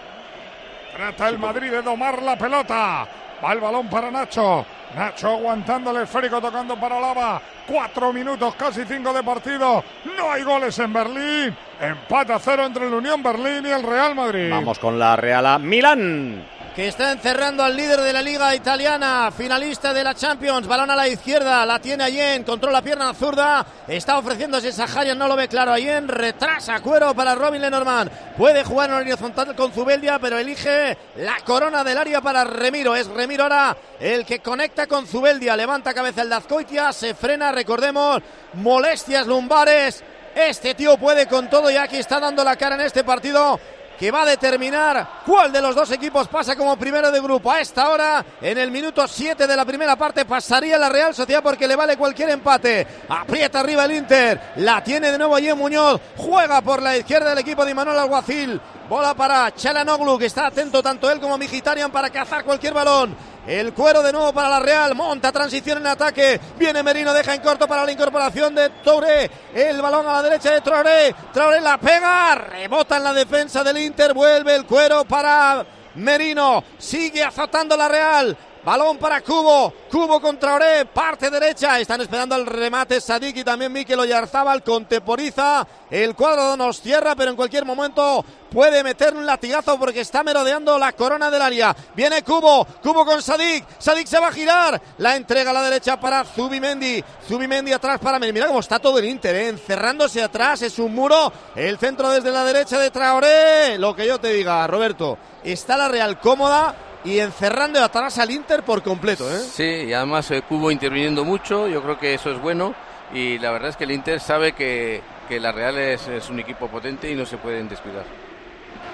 Trata el Madrid de domar la pelota. Va el balón para Nacho. Nacho aguantando el esférico, tocando para Alaba. 4 minutos, casi 5 de partido. No hay goles en Berlín. Empate a 0 entre el Unión Berlín y el Real Madrid. Vamos con la Real a Milán, que está encerrando al líder de la Liga Italiana, finalista de la Champions. Balón a la izquierda, la tiene Allen, controla pierna zurda, está ofreciéndose Saharian, no lo ve claro Allen, retrasa Cuero para Robin Lenormand. Puede jugar en horizontal con Zubeldia, pero elige la corona del área para Remiro. Es Remiro ahora el que conecta con Zubeldia, levanta cabeza el de Azcoitia, se frena, recordemos, molestias lumbares. Este tío puede con todo y aquí está dando la cara en este partido que va a determinar cuál de los dos equipos pasa como primero de grupo. A esta hora, en el minuto 7 de la primera parte, pasaría la Real Sociedad porque le vale cualquier empate. Aprieta arriba el Inter, la tiene de nuevo allí Muñoz, juega por la izquierda del equipo de Imanol Alguacil. Bola para Çalhanoğlu, que está atento tanto él como Mkhitaryan para cazar cualquier balón. El Cuero de nuevo para la Real, monta transición en ataque, viene Merino, deja en corto para la incorporación de Touré, el balón a la derecha de Traoré, Traoré la pega, rebota en la defensa del Inter, vuelve el Cuero para Merino, sigue azotando la Real. Balón para Cubo, Cubo contra Traoré, parte derecha, están esperando el remate Sadik y también Mikel Oyarzábal, contemporiza el cuadro de Donostierra, pero en cualquier momento puede meter un latigazo porque está merodeando la corona del área. Viene Cubo, Cubo con Sadik, Sadik se va a girar, la entrega a la derecha para Zubimendi, Zubimendi atrás para Merino. Mira cómo está todo el Inter, encerrándose atrás, es un muro, el centro desde la derecha de Traoré, lo que yo te diga, Roberto, está la Real cómoda y encerrando atrás al Inter por completo, ¿eh? Sí, y además Cubo interviniendo mucho, yo creo que eso es bueno, y la verdad es que el Inter sabe que la Real es un equipo potente y no se pueden descuidar.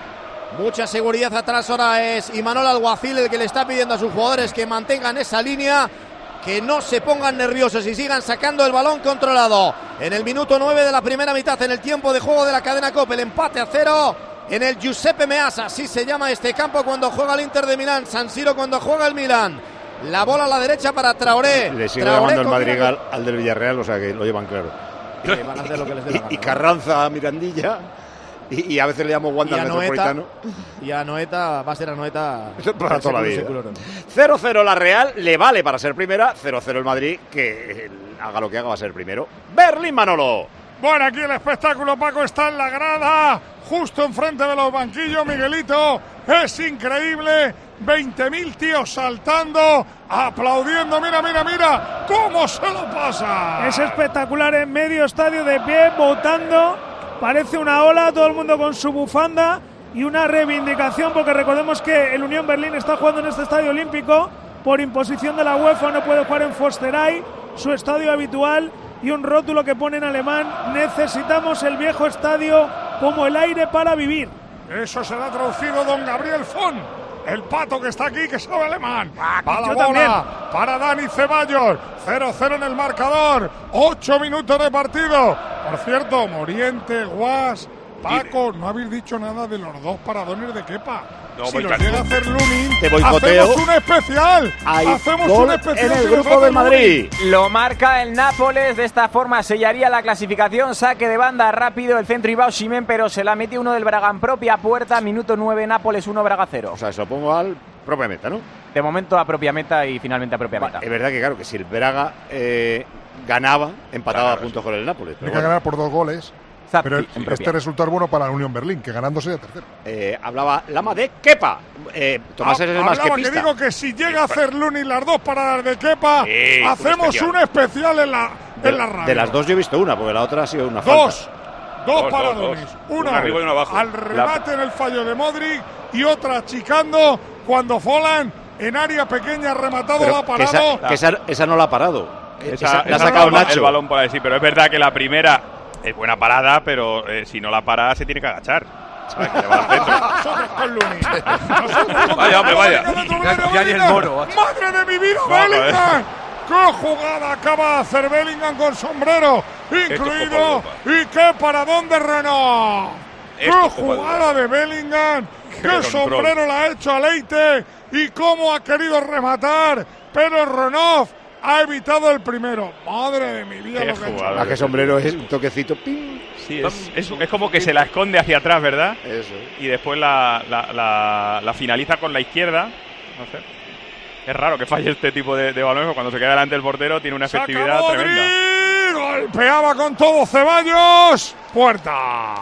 Mucha seguridad atrás ahora es Imanol Alguacil el que le está pidiendo a sus jugadores que mantengan esa línea, que no se pongan nerviosos y sigan sacando el balón controlado. En el minuto 9 de la primera mitad, en el tiempo de juego de la cadena COPE, el empate a 0 en el Giuseppe Meazza, así se llama este campo cuando juega el Inter de Milán, San Siro cuando juega el Milán. La bola a la derecha para Traoré. Le sigue llamando el Madrigal al del Villarreal, o sea que lo llevan claro. Van a hacer lo que les dé la gana. Y Carranza a Mirandilla. Y a veces le llamo Wanda al Metropolitano. Y a Noeta, va a ser a Noeta para toda la vida. 0-0 la Real, le vale para ser primera. 0-0 el Madrid, que haga lo que haga va a ser primero. Berlín, Manolo. Bueno, aquí el espectáculo, Paco, está en la grada, justo enfrente de los banquillos, Miguelito. Es increíble, 20.000 tíos saltando, aplaudiendo, mira, cómo se lo pasa. Es espectacular, en medio estadio de pie, votando, parece una ola, todo el mundo con su bufanda y una reivindicación, porque recordemos que el Unión Berlín está jugando en este estadio olímpico, por imposición de la UEFA no puede jugar en Försterei, su estadio habitual, y un rótulo que pone en alemán: necesitamos el viejo estadio como el aire para vivir. Eso será traducido don Gabriel Fon, el pato que está aquí, que sabe alemán. Para la bola, también. para Dani Ceballos. 0-0 en el marcador. 8 minutos de partido. Por cierto, Moriente, Guas, Paco, no habéis dicho nada de los dos paradones de Kepa. No, si los llega a hacer Lunin, te boicoteo. hacemos un especial. Hacemos un especial en el grupo de Madrid. Lo marca el Nápoles, de esta forma sellaría la clasificación. Saque de banda rápido, el centro iba Osimhen, pero se la metió uno del Braga en propia puerta. Minuto 9, Nápoles 1, Braga 0. O sea, se lo pongo al propia meta, ¿no? De momento a propia meta y finalmente a propia meta. Es verdad que claro, que si el Braga ganaba, empataba a puntos con el Nápoles. Tiene que ganar por 2 goles. Pero este resultado es bueno para la Unión Berlín, que ganando sería tercero. Hablaba Lama de Kepa. Tomás es el más kepista. Que digo que si llega a hacer Lunin las dos paradas de Kepa, hacemos un especial en la radio. De las dos yo he visto una, porque la otra ha sido una Dos falta. paradones. Una arriba y una abajo. Al remate en el fallo de Modric y otra achicando cuando Folland en área pequeña ha rematado, la ha parado. Esa no la ha parado. Esa la ha sacado Nacho. El balón por ahí, sí, pero es verdad que la primera es buena parada, pero si no la para se tiene que agachar. ¿Sabes? Que le va al centro. Con Lunin. Vaya, hombre, vaya. Ya ni el moro. ¡Madre de mi vida, Bellingham! ¡Qué jugada acaba de hacer Bellingham con sombrero incluido! ¡Y qué paradón de Renault! ¡Qué jugada de Bellingham! ¡Qué sombrero la ha hecho a Leite! ¡Y cómo ha querido rematar! Pero Renault ha evitado el primero. ¡Madre de mi vida! Lo que ¿Qué sombrero es? Un toquecito. ¡Ping! Sí, es como que se la esconde hacia atrás, ¿verdad? Eso. Y después la finaliza con la izquierda. No sé. Es raro que falle este tipo de balones. Cuando se queda delante del portero tiene una efectividad tremenda. Golpeaba con todo Ceballos. Puerta.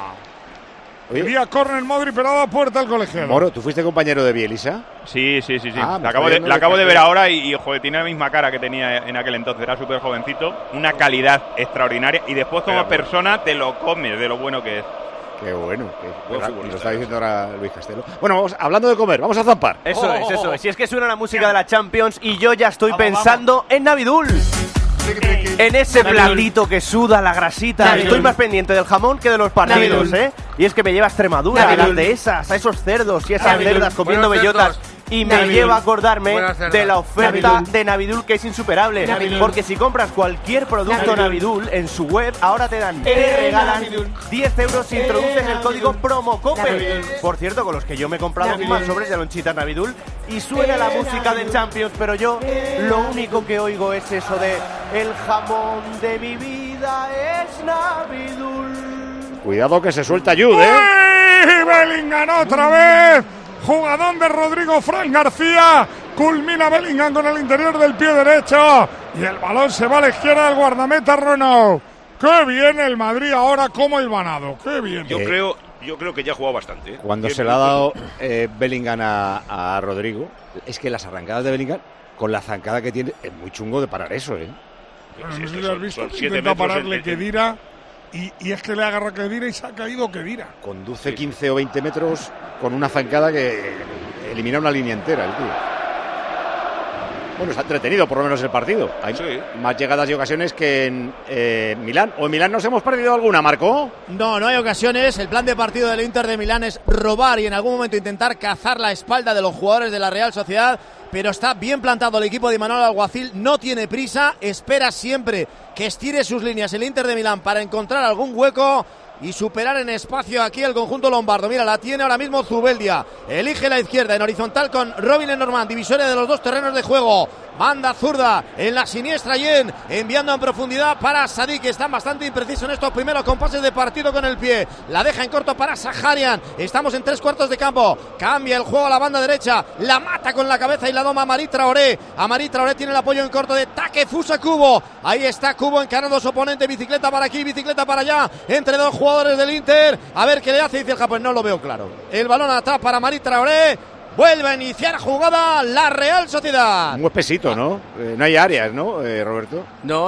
Quería córner Modric, pero ha dado puerta al colegiado. Moro, ¿tú fuiste compañero de Bielisa? Sí. La acabo de ver ahora y joder, tiene la misma cara que tenía en aquel entonces. Era súper jovencito. Una calidad extraordinaria. Y después como persona te lo comes de lo bueno que es. Qué bueno. Y lo está diciendo ahora Luis Castelo. Bueno, hablando de comer, vamos a zampar. Eso es. Si es que suena la música de la Champions y yo ya estoy pensando en Navidul. En ese platito que suda la grasita. Navidul. Estoy más pendiente del jamón que de los partidos, Navidul. Y es que me lleva a Extremadura, a las dehesas, a esos cerdos y esas cerdas comiendo bellotas. Y me lleva a acordarme de la oferta de Navidul, que es insuperable. Porque si compras cualquier producto Navidul en su web, ahora te regalan 10 euros si introduces el código PROMOCOPE. Por cierto, con los que yo me he comprado más sobres de lonchitas Navidul. Y suena la música de Champions, pero yo lo único que oigo es eso de: el jamón de mi vida es Navidul. Cuidado que se suelta Jude, ¡Y Bellingham otra vez! Jugadón de Rodrigo Fran García. Culmina Bellingham con el interior del pie derecho. Y el balón se va a la izquierda del guardameta Renault. ¡Qué bien el Madrid ahora como hilvanado! ¡Qué bien! Yo creo que ya ha jugado bastante. Cuando se le ha dado Bellingham a Rodrigo, es que las arrancadas de Bellingham, con la zancada que tiene, es muy chungo de parar eso, Bueno, no sé si lo has visto. Intenta pararle Khedira. Y es que le agarra Khedira y se ha caído Khedira. Conduce 15 o 20 metros con una zancada que elimina una línea entera el tío. Bueno, está entretenido por lo menos el partido. Hay más llegadas y ocasiones que en Milán. ¿O en Milán nos hemos perdido alguna, Marco? No hay ocasiones. El plan de partido del Inter de Milán es robar y en algún momento intentar cazar la espalda de los jugadores de la Real Sociedad. Pero está bien plantado el equipo de Imanol Alguacil, no tiene prisa, espera siempre que estire sus líneas el Inter de Milán para encontrar algún hueco y superar en espacio aquí el conjunto lombardo. Mira, la tiene ahora mismo Zubeldia, elige la izquierda en horizontal con Robin Lenormand, divisoria de los dos terrenos de juego. Banda zurda en la siniestra Yen, enviando en profundidad para Sadik, que están bastante imprecisos en estos primeros compases de partido con el pie. La deja en corto para Saharian. Estamos en 3/4 de campo. Cambia el juego a la banda derecha. La mata con la cabeza y la doma Amari Traoré. Amari Traoré tiene el apoyo en corto de Takefusa Kubo. Ahí está Kubo encarando a su oponente. Bicicleta para aquí, bicicleta para allá. Entre dos jugadores del Inter. A ver qué le hace. Dice el japonés, no lo veo claro. El balón atrás para Amari Traoré. Vuelve a iniciar jugada la Real Sociedad. Un espesito, ¿no? No hay áreas, ¿no, Roberto?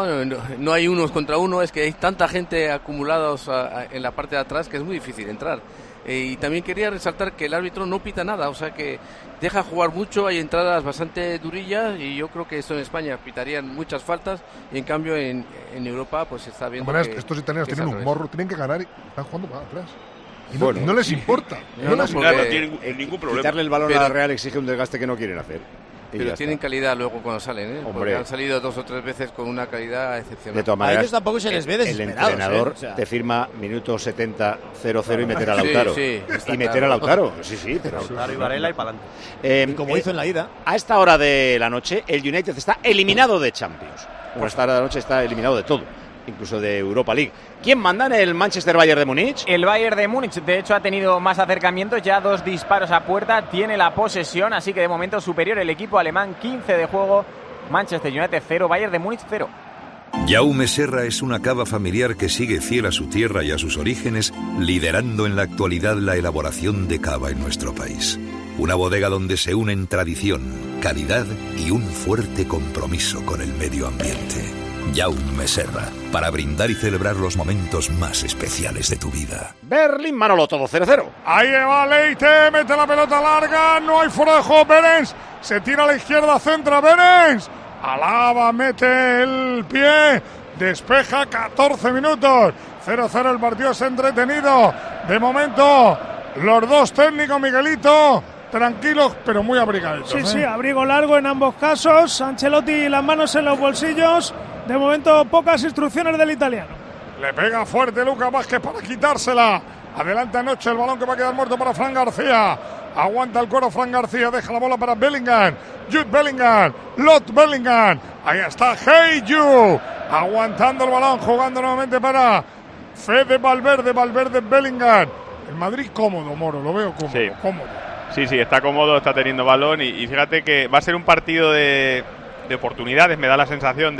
No hay unos contra uno, es que hay tanta gente acumulados en la parte de atrás que es muy difícil entrar. Y también quería resaltar que el árbitro no pita nada, o sea que deja jugar mucho, hay entradas bastante durillas y yo creo que eso en España pitarían muchas faltas y en cambio en Europa pues se está viendo que estos italianos tienen un morro, tienen que ganar y están jugando para atrás. Y bueno, no les importa. No tienen ningún problema. Quitarle el balón a la Real exige un desgaste que no quieren hacer. Pero tienen calidad luego cuando salen, ¿eh? Porque han salido 2 o 3 veces con una calidad excepcional. De todas maneras, a ellos tampoco se les ve desesperados. El entrenador te firma minuto 70, 0-0 y meter a Lautaro. Y meter a Lautaro. Sí, pero Lautaro y Varela y para adelante. Como hizo en la ida. A esta hora de la noche, el United está eliminado de Champions. Por esta hora de la noche está eliminado de todo, incluso de Europa League. ¿Quién manda en el Manchester Bayern de Múnich? El Bayern de Múnich, de hecho, ha tenido más acercamientos, ya 2 disparos a puerta, tiene la posesión, así que de momento superior el equipo alemán, 15 de juego, Manchester United 0, Bayern de Múnich 0. Jaume Serra es una cava familiar que sigue fiel a su tierra y a sus orígenes, liderando en la actualidad la elaboración de cava en nuestro país. Una bodega donde se unen tradición, calidad y un fuerte compromiso con el medio ambiente. Jaume Serra, para brindar y celebrar los momentos más especiales de tu vida. Berlín, Manolo, todo 0-0. Ahí va Leite, mete la pelota larga, no hay fuera de juego. Behrens se tira a la izquierda, centra Behrens. Alaba, mete el pie, despeja, 14 minutos. 0-0, el partido es entretenido. De momento, los dos técnicos, Miguelito, tranquilos, pero muy abrigaditos. Sí, abrigo largo en ambos casos. Ancelotti las manos en los bolsillos. De momento, pocas instrucciones del italiano. Le pega fuerte Lucas Vázquez para quitársela. Adelante anoche el balón que va a quedar muerto para Fran García. Aguanta el cuero Fran García, deja la bola para Bellingham. Jude Bellingham, Lot Bellingham. Ahí está Hey Jude. Aguantando el balón, jugando nuevamente para Fede Valverde. Valverde Bellingham. El Madrid cómodo, Moro, lo veo cómodo. Sí. Cómodo. Sí, está cómodo, está teniendo balón y fíjate que va a ser un partido de oportunidades, me da la sensación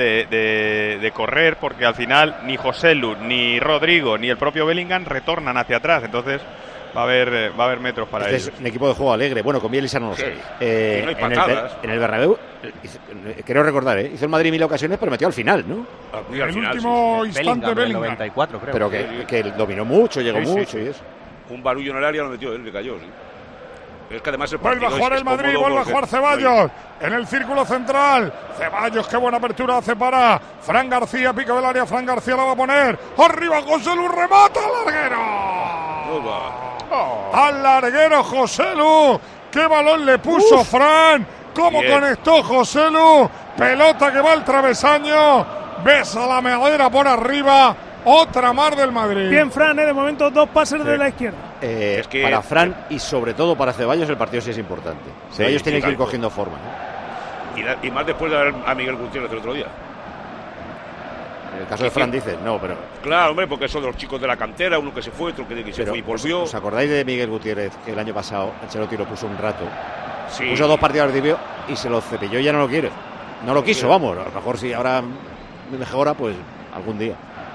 de correr, porque al final ni Joselu, ni Rodrigo, ni el propio Bellingham retornan hacia atrás, entonces va a haber metros para ellos. Es un equipo de juego alegre, bueno, con Bielsa no lo sé. No hay patadas. En el Bernabéu, quiero recordar, hizo el Madrid 1000 ocasiones, pero metió al final, ¿no? En el último instante Bellingham. 94, creo. Pero que dominó mucho, llegó mucho y eso. Un barullo en el área lo metió él, le cayó, sí. Es que además vuelve a jugar el Madrid, vuelve a jugar Ceballos en el círculo central. Ceballos, qué buena apertura hace para Fran García, pico del área, Fran García la va a poner. Arriba José Lu, remata al larguero. Al larguero José Lu. Qué balón le puso Fran. Cómo conectó José Lu. Pelota que va al travesaño. Besa la madera por arriba. Otra más del Madrid. Bien, Fran, de momento 2 pases de la izquierda. Es que para Fran y sobre todo para Ceballos el partido sí es importante. Ceballos tiene que ir cogiendo forma, ¿no? Y más después de ver a Miguel Gutiérrez el otro día. En el caso de Fran dices, no, pero... Claro, hombre, porque son de los chicos de la cantera, uno que se fue, otro que se fue y volvió. ¿Os acordáis de Miguel Gutiérrez, que el año pasado Ancelotti lo puso un rato? Sí. Puso 2 partidos al principio y se lo cepilló y ya no lo quiere. No lo quiso, vamos. A lo mejor si ahora mejora, pues algún día.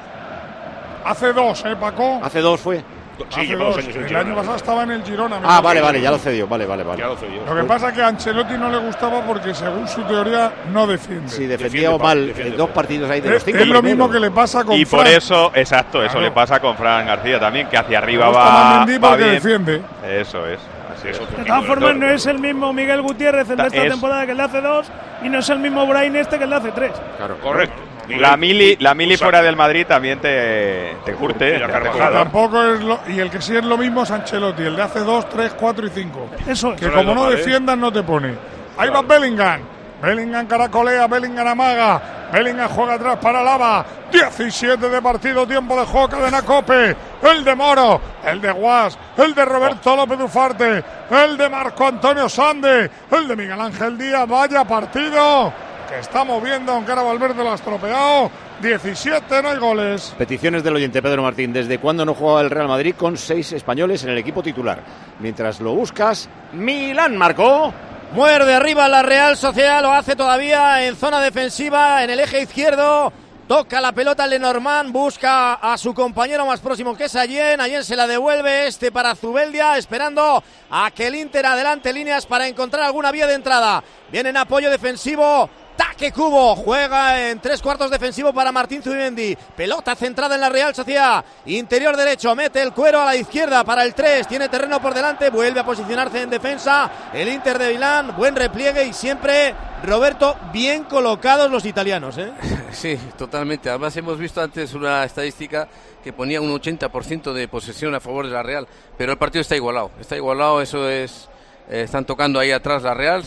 Hace 2, Paco. Hace 2 fue. Sí, hace 2. El año pasado estaba en el Girona. Vale, ya lo cedió. Vale. Ya lo cedió. Lo que pasa es que a Ancelotti no le gustaba porque, según su teoría, no defiende. Sí, defendía mal en 2 partidos ahí de los 5 Es lo mismo que le pasa con y Fran. Por eso, exacto, eso le pasa con Fran García también, que hacia arriba va bien. Defiende. Eso es. De todas formas, no es el mismo Miguel Gutiérrez el de esta temporada que el de hace 2 y no es el mismo Brain que el de hace 3. Claro, correcto. La mili fuera del Madrid también te curte. Tampoco es y el que sí es lo mismo es Ancelotti, el de hace 2, 3, 4 y 5. Eso es. Que como no defiendan, no te pone. Ahí va Bellingham. Bellingham caracolea, Bellingham amaga. Bellingham juega atrás para Lava. 17 de partido, tiempo de juego, cadena COPE. El de Moro, el de Guas, el de Roberto López Ufarte, el de Marco Antonio Sande, el de Miguel Ángel Díaz. Vaya partido que está moviendo, aunque ahora Valverde lo ha estropeado. 17, no hay goles. Peticiones del oyente Pedro Martín. ¿Desde cuándo no jugaba el Real Madrid con 6 españoles en el equipo titular? Mientras lo buscas, Milán marcó. Muerde arriba la Real Sociedad, lo hace todavía en zona defensiva, en el eje izquierdo. Toca la pelota Lenormand, busca a su compañero más próximo que es Allen se la devuelve para Zubeldia, esperando a que el Inter adelante líneas para encontrar alguna vía de entrada. Viene en apoyo defensivo. Taque Cubo, juega en 3/4 defensivo para Martín Zubimendi, pelota centrada en la Real Sociedad, interior derecho, mete el cuero a la izquierda para el 3, tiene terreno por delante, vuelve a posicionarse en defensa el Inter de Milán, buen repliegue y siempre, Roberto, bien colocados los italianos, ¿eh? Sí, totalmente, además hemos visto antes una estadística que ponía un 80% de posesión a favor de la Real, pero el partido está igualado, eso es, están tocando ahí atrás la Real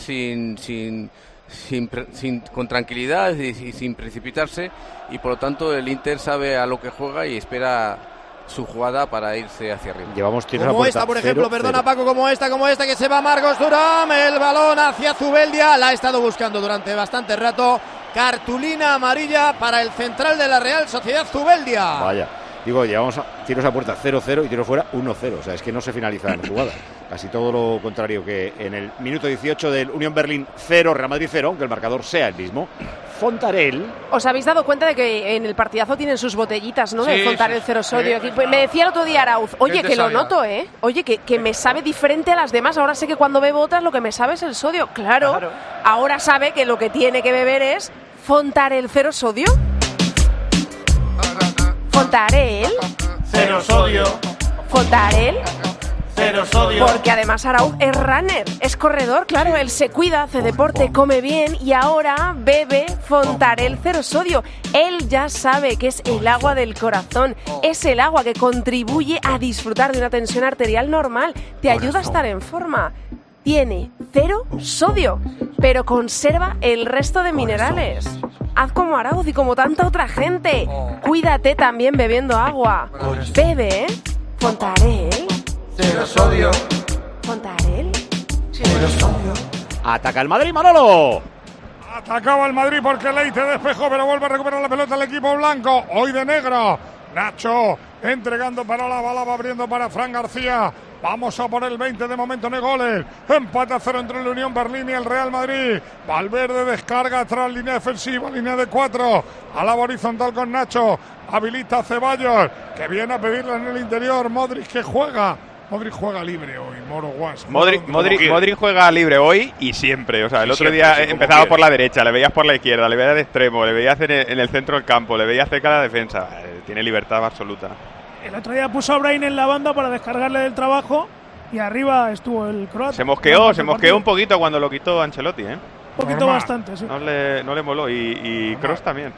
con tranquilidad y sin precipitarse, y por lo tanto el Inter sabe a lo que juega y espera su jugada para irse hacia arriba. Llevamos tiros como esta, por ejemplo, perdona Paco, como esta que se va Marcos Thuram, el balón hacia Zubeldia, la ha estado buscando durante bastante rato. Cartulina amarilla para el central de la Real Sociedad, Zubeldia. Vaya. Digo, llevamos tiros a puerta 0-0 y tiros fuera 1-0. O sea, es que no se finaliza en jugada. Casi todo lo contrario que en el minuto 18 del Unión Berlín 0, Real Madrid 0, aunque el marcador sea el mismo. Fontarell. ¿Os habéis dado cuenta de que en el partidazo tienen sus botellitas, ¿no? Sí, de Fontarell Cero Sodio. Me decía el otro día Arauz, oye, que lo noto, ¿eh? Oye, que me sabe diferente a las demás. Ahora sé que cuando bebo otras lo que me sabe es el sodio. Claro. Ahora sabe que lo que tiene que beber es Fontarell Cero Sodio. Fontarell Cero sodio. Fontarell Cero sodio. Porque además Arauz es runner, es corredor, claro, él se cuida, hace deporte, come bien y ahora bebe Fontarell Cero Sodio. Él ya sabe que es el agua del corazón, es el agua que contribuye a disfrutar de una tensión arterial normal, te ayuda a estar en forma. Tiene 0 sodio, pero conserva el resto de minerales. Haz como Arauz y como tanta otra gente. Cuídate también bebiendo agua. Bebe, Fontarell. Cero sodio. Fontarell. Cero sodio. Ataca el Madrid, Manolo. Atacaba el Madrid porque Leite despejó, pero vuelve a recuperar la pelota el equipo blanco. Hoy de negro. Nacho entregando para Lava abriendo para Fran García. Vamos a por el 20, de momento no hay goles. Empate a 0 entre el Unión Berlín y el Real Madrid. Valverde descarga atrás, línea defensiva, línea de 4. A la horizontal con Nacho. Habilita a Ceballos, que viene a pedirla en el interior. Modric que juega. Modric juega libre hoy, Moro Guas. Modric juega libre hoy y siempre. O sea, el otro día empezaba por la derecha, le veías por la izquierda, le veías de extremo, le veías en el centro del campo, le veías cerca de la defensa. Tiene libertad absoluta. El otro día puso a Brain en la banda para descargarle del trabajo y arriba estuvo el croata. Se mosqueó un poquito cuando lo quitó Ancelotti, ¿eh? Un poquito bastante, sí. No le moló y Kroos también.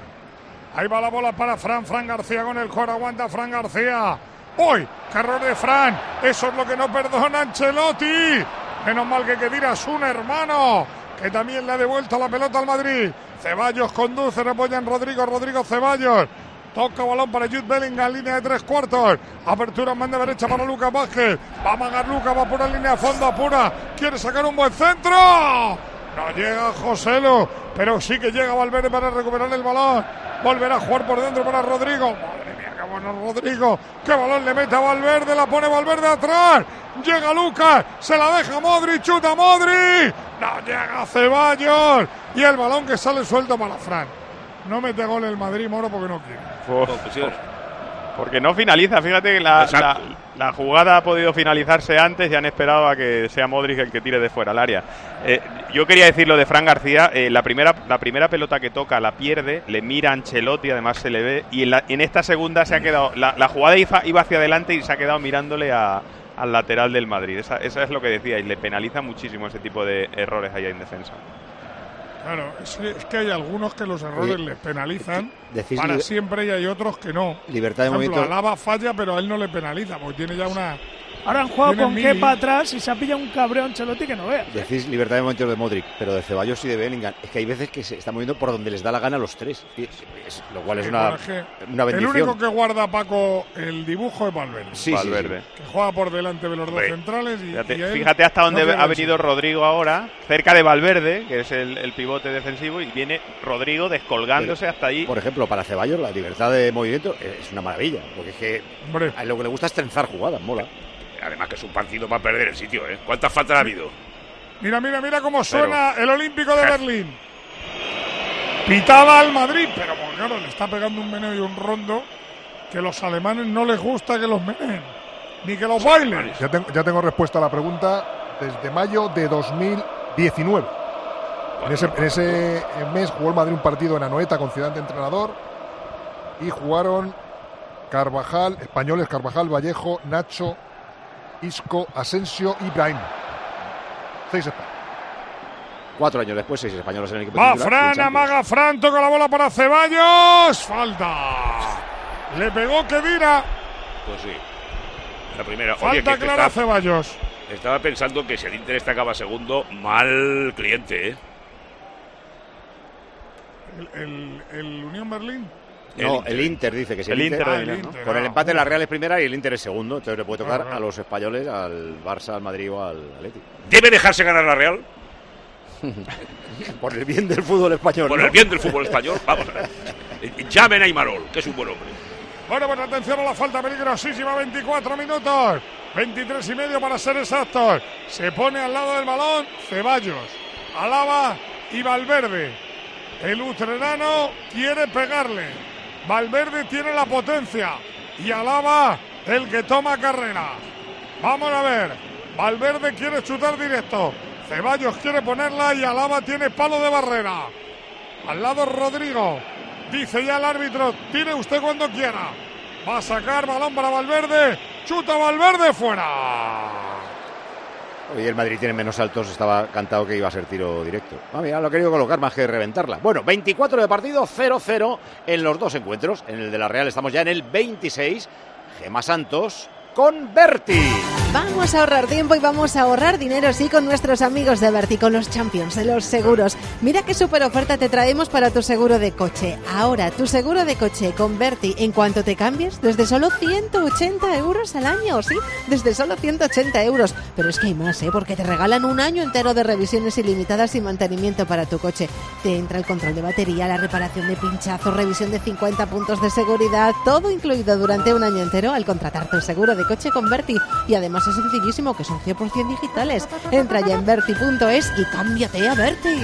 Ahí va la bola para Fran García con el coro, aguanta Fran García. ¡Uy! ¡Qué error de Fran! Eso es lo que no perdona Ancelotti. Menos mal que Kedira es un hermano, que también le ha devuelto la pelota al Madrid. Ceballos conduce, apoya en Rodrigo Ceballos. Toca balón para Jude Bellingham, línea de 3/4. Apertura en banda derecha para Lucas Vázquez. Va a amagar Lucas, va por la línea de fondo, apura. Quiere sacar un buen centro. No llega Joselu, pero sí que llega Valverde para recuperar el balón. Volverá a jugar por dentro para Rodrigo. Madre mía, qué bueno Rodrigo. Qué balón le mete a Valverde, la pone Valverde atrás. Llega Lucas, se la deja Modric, chuta Modric. No llega Ceballos. Y el balón que sale suelto para Fran. No mete gol el Madrid, Moro, porque no quiere. Porque no finaliza. Fíjate que la jugada ha podido finalizarse antes y han esperado a que sea Modric el que tire de fuera al área. Yo quería decir lo de Fran García. La primera pelota que toca la pierde, le mira a Ancelotti, además se le ve. Y en esta segunda se ha quedado. La jugada iba hacia adelante y se ha quedado mirándole a al lateral del Madrid. Esa es lo que decía, y le penaliza muchísimo ese tipo de errores allá en defensa. Claro, es que hay algunos que los errores les penalizan para siempre y hay otros que no. Libertad de movimiento. movimiento. Alaba falla, pero a él no le penaliza, porque tiene ya una... Ahora han jugado con Kepa atrás y se ha pillado un cabreo Ancelotti que no vea. Decís libertad de movimiento de Modric, pero de Ceballos y de Bellingham. Es que hay veces que se está moviendo por donde les da la gana a los tres. Lo cual es una bendición. El único que guarda, Paco, el dibujo es Valverde. Sí, Valverde. Que juega por delante de los dos centrales. Fíjate hasta dónde ha venido Rodrigo ahora, cerca de Valverde, que es el pivote defensivo, y viene Rodrigo descolgándose hasta ahí. Por ejemplo, para Ceballos la libertad de movimiento es una maravilla, porque es que a lo que le gusta es trenzar jugadas, mola. Además que es un partido para perder el sitio, ¿eh? ¿Cuántas faltas ha habido? Mira cómo suena el Olímpico de Berlín. Pitada al Madrid, pero claro, le está pegando un meneo y un rondo que los alemanes no les gusta que los meneen, ni que los bailen. Ya tengo respuesta a la pregunta. Desde mayo de 2019. En ese mes jugó el Madrid un partido en Anoeta con Zidane de entrenador y jugaron españoles Carvajal, Vallejo, Nacho, Isco, Asensio y Brahim. 6 españoles. 4 años después, 6 españoles en el equipo. Va Fran, amaga Fran, toca la bola para Ceballos. Falta. Le pegó Kedira. Pues sí. La primera. Falta clara Ceballos. Estaba pensando que si el Inter acaba segundo, mal cliente, ¿eh? ¿El Unión Berlín? No, el Inter dice que si el Inter con el empate la Real es primera y el Inter es segundo, entonces le puede tocar a los españoles, al Barça, al Madrid o al Atlético. ¿Debe dejarse ganar la Real? Por el bien del fútbol español. Por el bien del fútbol español, vamos a ver. Llamen a Imanol, que es un buen hombre. Bueno, pues atención a la falta peligrosísima, 24 minutos, 23 y medio para ser exactos. Se pone al lado del balón Ceballos, Alaba y Valverde. El ucraniano quiere pegarle. Valverde tiene la potencia y Alaba el que toma carrera. Vamos a ver. Valverde quiere chutar directo. Ceballos quiere ponerla y Alaba tiene palo de barrera. Al lado Rodrigo. Dice ya el árbitro, tire usted cuando quiera. Va a sacar balón para Valverde. Chuta Valverde fuera. Hoy el Madrid tiene menos saltos, estaba cantado que iba a ser tiro directo. Mira, lo ha querido colocar más que reventarla. Bueno, 24 de partido, 0-0 en los dos encuentros. En el de la Real estamos ya en el 26. Gemma Santos con Berti. Vamos a ahorrar tiempo y vamos a ahorrar dinero, sí, con nuestros amigos de Berti, con los champions de los seguros. Mira qué súper oferta te traemos para tu seguro de coche. Ahora, tu seguro de coche con Berti, en cuanto te cambies, desde solo 180 euros al año, sí, desde solo 180 euros. Pero es que hay más, porque te regalan un año entero de revisiones ilimitadas y mantenimiento para tu coche. Te entra el control de batería, la reparación de pinchazos, revisión de 50 puntos de seguridad, todo incluido durante un año entero al contratar tu seguro de coche con Berti. Y además es sencillísimo, que son 100% digitales. Entra ya en Berti.es y cámbiate a Berti.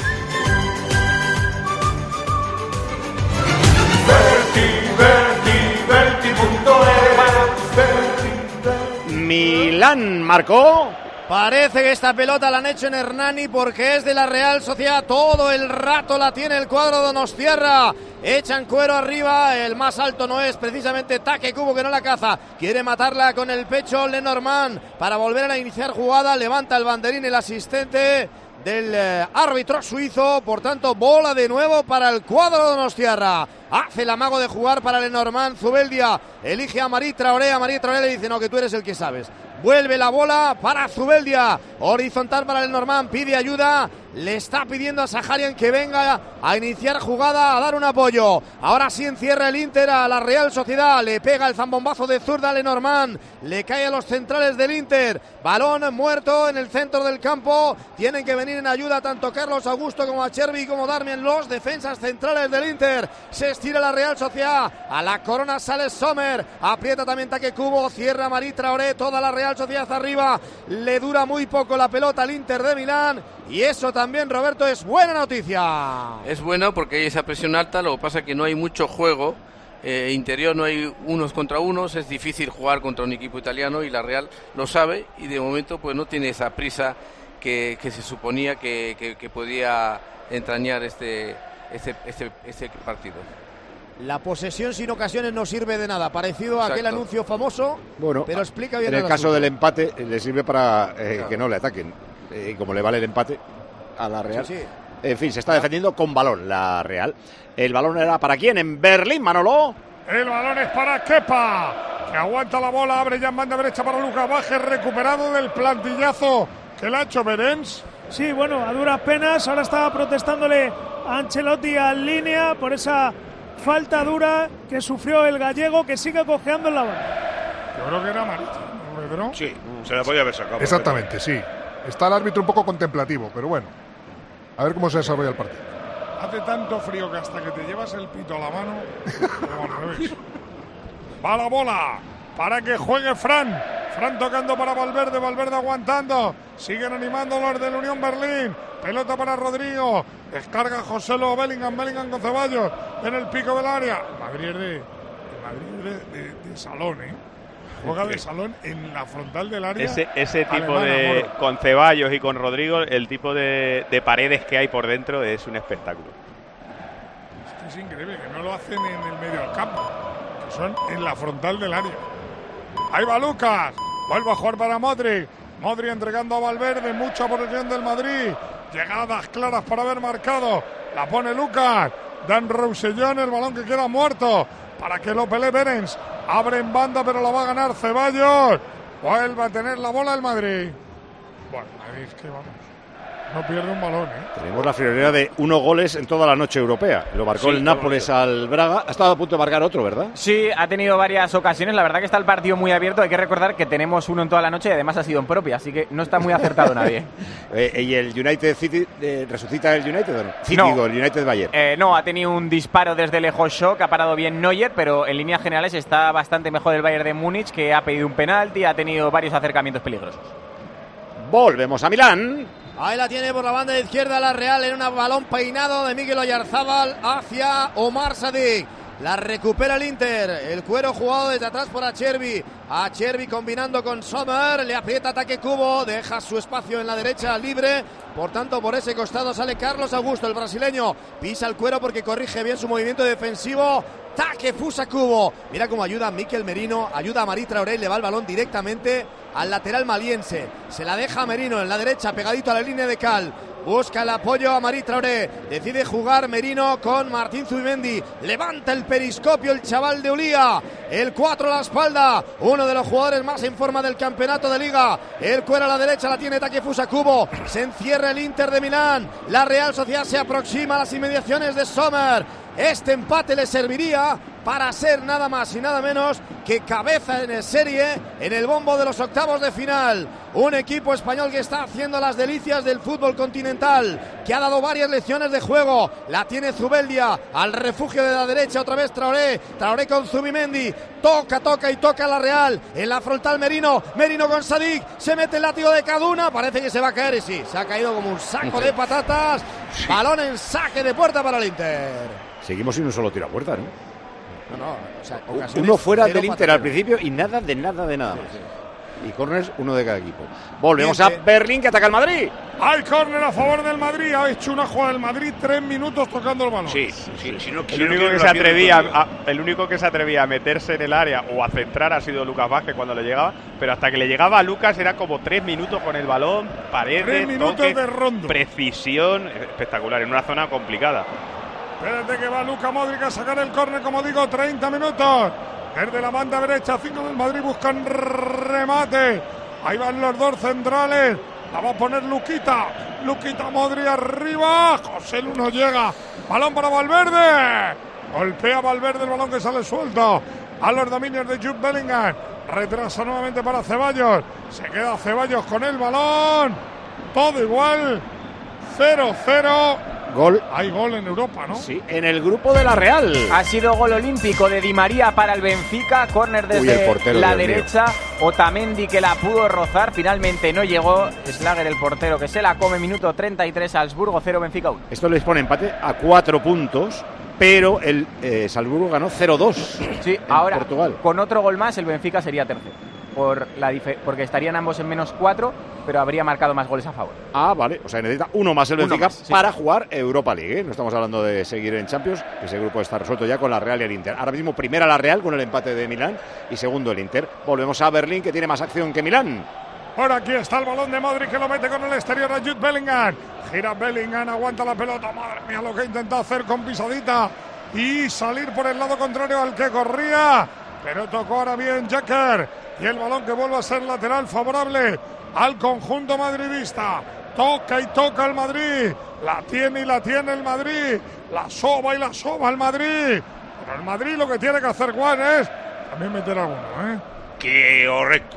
Milán marcó. Parece que esta pelota la han hecho en Hernani porque es de la Real Sociedad. Todo el rato la tiene el cuadro donostiarra. Echan cuero arriba. El más alto no es precisamente Take Kubo, que no la caza. Quiere matarla con el pecho Lenormand para volver a iniciar jugada. Levanta el banderín el asistente del árbitro suizo. Por tanto, bola de nuevo para el cuadro donostiarra. Hace el amago de jugar para Lenormand. Zubeldia elige a Mari Traoré. A Mari Traoré le dice: no, que tú eres el que sabes. Vuelve la bola para Zubeldia. Horizontal para Lenormand. Pide ayuda. Le está pidiendo a Saharian que venga a iniciar jugada, a dar un apoyo. Ahora sí encierra el Inter a la Real Sociedad. Le pega el zambombazo de zurda a Lenormand. Le cae a los centrales del Inter. Balón muerto en el centro del campo. Tienen que venir en ayuda tanto Carlos Augusto como Acerbi como Darmian, los defensas centrales del Inter. Se estira la Real Sociedad. A la corona sale Sommer. Aprieta también Take Kubo. Cierra Mari Traoré. Toda la Real Sociedad arriba. Le dura muy poco la pelota al Inter de Milán. Y eso también, Roberto, es buena noticia. Es bueno porque hay esa presión alta. Lo que pasa es que no hay mucho juego interior, no hay unos contra unos. Es difícil jugar contra un equipo italiano y la Real lo sabe. Y de momento pues no tiene esa prisa que se suponía que podía entrañar este partido. La posesión sin ocasiones no sirve de nada, parecido a aquel anuncio famoso, bueno, pero explica bien. En el caso del empate le sirve para que no le ataquen, y como le vale el empate a la Real. Sí. En fin, se está defendiendo con balón la Real. ¿El balón era para quién? En Berlín, Manolo. El balón es para Kepa, que aguanta la bola, abre ya en banda derecha para Lucas Vázquez, recuperado del plantillazo que le ha hecho Berens. Sí, bueno, a duras penas. Ahora estaba protestándole a Ancelotti en línea por esa falta dura que sufrió el gallego, que sigue cojeando en la banda. Yo creo que era amarilla, ¿no? Sí, se la podía haber sacado. Exactamente, sí. Está el árbitro un poco contemplativo, pero bueno. A ver cómo se desarrolla el partido. Hace tanto frío que hasta que te llevas el pito a la mano, al revés. Va la bola para que juegue Fran. Fran tocando para Valverde, Valverde aguantando. Siguen animando los del Unión Berlín. Pelota para Rodrigo. Descarga Joselu Bellingham, Bellingham con Ceballos en el pico del área. El Madrid es de salón, ¿eh? Juega de salón en la frontal del área. Ese tipo de... Con Ceballos y con Rodrigo, el tipo de paredes que hay por dentro es un espectáculo. Es increíble que no lo hacen en el medio del campo, que son en la frontal del área. Ahí va Lucas. Vuelve a jugar para Modric. Modric entregando a Valverde. Mucha posesión del Madrid. Llegadas claras para haber marcado. La pone Lucas. Dan Roussillon, el balón que queda muerto para que lo pelee Berens. Abre en banda, pero la va a ganar Ceballos. Vuelve a tener la bola el Madrid. Bueno, Madrid es que vamos. No pierde un balón, ¿eh? Tenemos la friolera de 1 goles en toda la noche europea. Lo marcó el Nápoles al Braga. Ha estado a punto de marcar otro, ¿verdad? Sí, ha tenido varias ocasiones. La verdad que está el partido muy abierto. Hay que recordar que tenemos uno en toda la noche y además ha sido en propia, así que no está muy acertado nadie. ¿Y el United City resucita el United o no? City, no. El United Bayern. No, ha tenido un disparo desde lejos Shock, ha parado bien Neuer, pero en líneas generales está bastante mejor el Bayern de Múnich, que ha pedido un penalti, ha tenido varios acercamientos peligrosos. Volvemos a Milán. Ahí la tiene por la banda izquierda la Real en un balón peinado de Miguel Oyarzábal hacia Omar Sadik. La recupera el Inter. El cuero jugado desde atrás por Acerbi. Acerbi combinando con Sommer. Le aprieta ataque Cubo. Deja su espacio en la derecha libre. Por tanto, por ese costado sale Carlos Augusto, el brasileño. Pisa el cuero porque corrige bien su movimiento defensivo. Takefusa Cubo. Mira cómo ayuda a Mikel Merino. Ayuda a Mari Traoré. Le va el balón directamente al lateral maliense. Se la deja Merino en la derecha, pegadito a la línea de Cal. Busca el apoyo a Mari Traoré. Decide jugar Merino con Martín Zubimendi. Levanta el periscopio el chaval de Ulía. El 4 a la espalda. Uno de los jugadores más en forma del campeonato de Liga. El cuero a la derecha la tiene Takefusa Cubo. Se encierra el Inter de Milán. La Real Sociedad se aproxima a las inmediaciones de Sommer. Este empate le serviría para ser nada más y nada menos que cabeza en serie en el bombo de los octavos de final. Un equipo español que está haciendo las delicias del fútbol continental, que ha dado varias lecciones de juego. La tiene Zubeldia al refugio de la derecha, otra vez Traoré. Traoré con Zubimendi. Toca la Real. En la frontal Merino con Sadik. Se mete el látigo de Caduna. Parece que se va a caer y sí, se ha caído como un saco de patatas. Balón en saque de puerta para el Inter. Seguimos sin un solo tiro a puerta, ¿no? No, o sea, uno fuera del Inter al principio y nada de nada más. Y córners, uno de cada equipo. Volvemos a Berlín, que ataca el Madrid. Hay córner a favor del Madrid. Ha hecho una jugada del Madrid, 3 minutos tocando el balón. Sí. El único que se atrevía a meterse en el área o a centrar ha sido Lucas Vázquez cuando le llegaba. Pero hasta que le llegaba a Lucas era como 3 minutos con el balón, paredes, 3 minutos toque, de rondo. Precisión espectacular en una zona complicada. Espérate que va Luka Modric a sacar el córner, como digo, 30 minutos. Desde la banda derecha, 5 del Madrid buscan remate. Ahí van los dos centrales. La va a poner Luquita Modric arriba. José Lu no llega. Balón para Valverde. Golpea Valverde el balón que sale suelto a los dominios de Jude Bellingham. Retrasa nuevamente para Ceballos. Se queda Ceballos con el balón. Todo igual. 0-0. Gol. Hay gol en Europa, ¿no? Sí, en el grupo de la Real. Ha sido gol olímpico de Di María para el Benfica. Córner desde la derecha. Otamendi, que la pudo rozar. Finalmente no llegó. Schlager, el portero, que se la come. Minuto 33. Salzburgo 0, Benfica 1. Esto les pone empate a 4 puntos. Pero el Salzburgo ganó 0-2. Sí, ahora Portugal. Con otro gol más el Benfica sería tercero. porque estarían ambos en -4, pero habría marcado más goles a favor. Ah, vale. O sea, necesita uno más el Benfica para jugar Europa League, ¿eh? No estamos hablando de seguir en Champions, que ese grupo está resuelto ya con la Real y el Inter. Ahora mismo primera la Real con el empate de Milán y segundo el Inter. Volvemos a Berlín, que tiene más acción que Milán. Ahora aquí está el balón de Modric, que lo mete con el exterior a Jude Bellingham. Gira Bellingham, aguanta la pelota. Madre mía, lo que intenta hacer con pisadita y salir por el lado contrario al que corría. Pero tocó ahora bien Jäcker. Y el balón que vuelve a ser lateral favorable al conjunto madridista. Toca y toca el Madrid. La tiene y la tiene el Madrid. La soba y la soba el Madrid. Pero el Madrid lo que tiene que hacer, Juan, es también meter alguno, ¿eh? Correcto.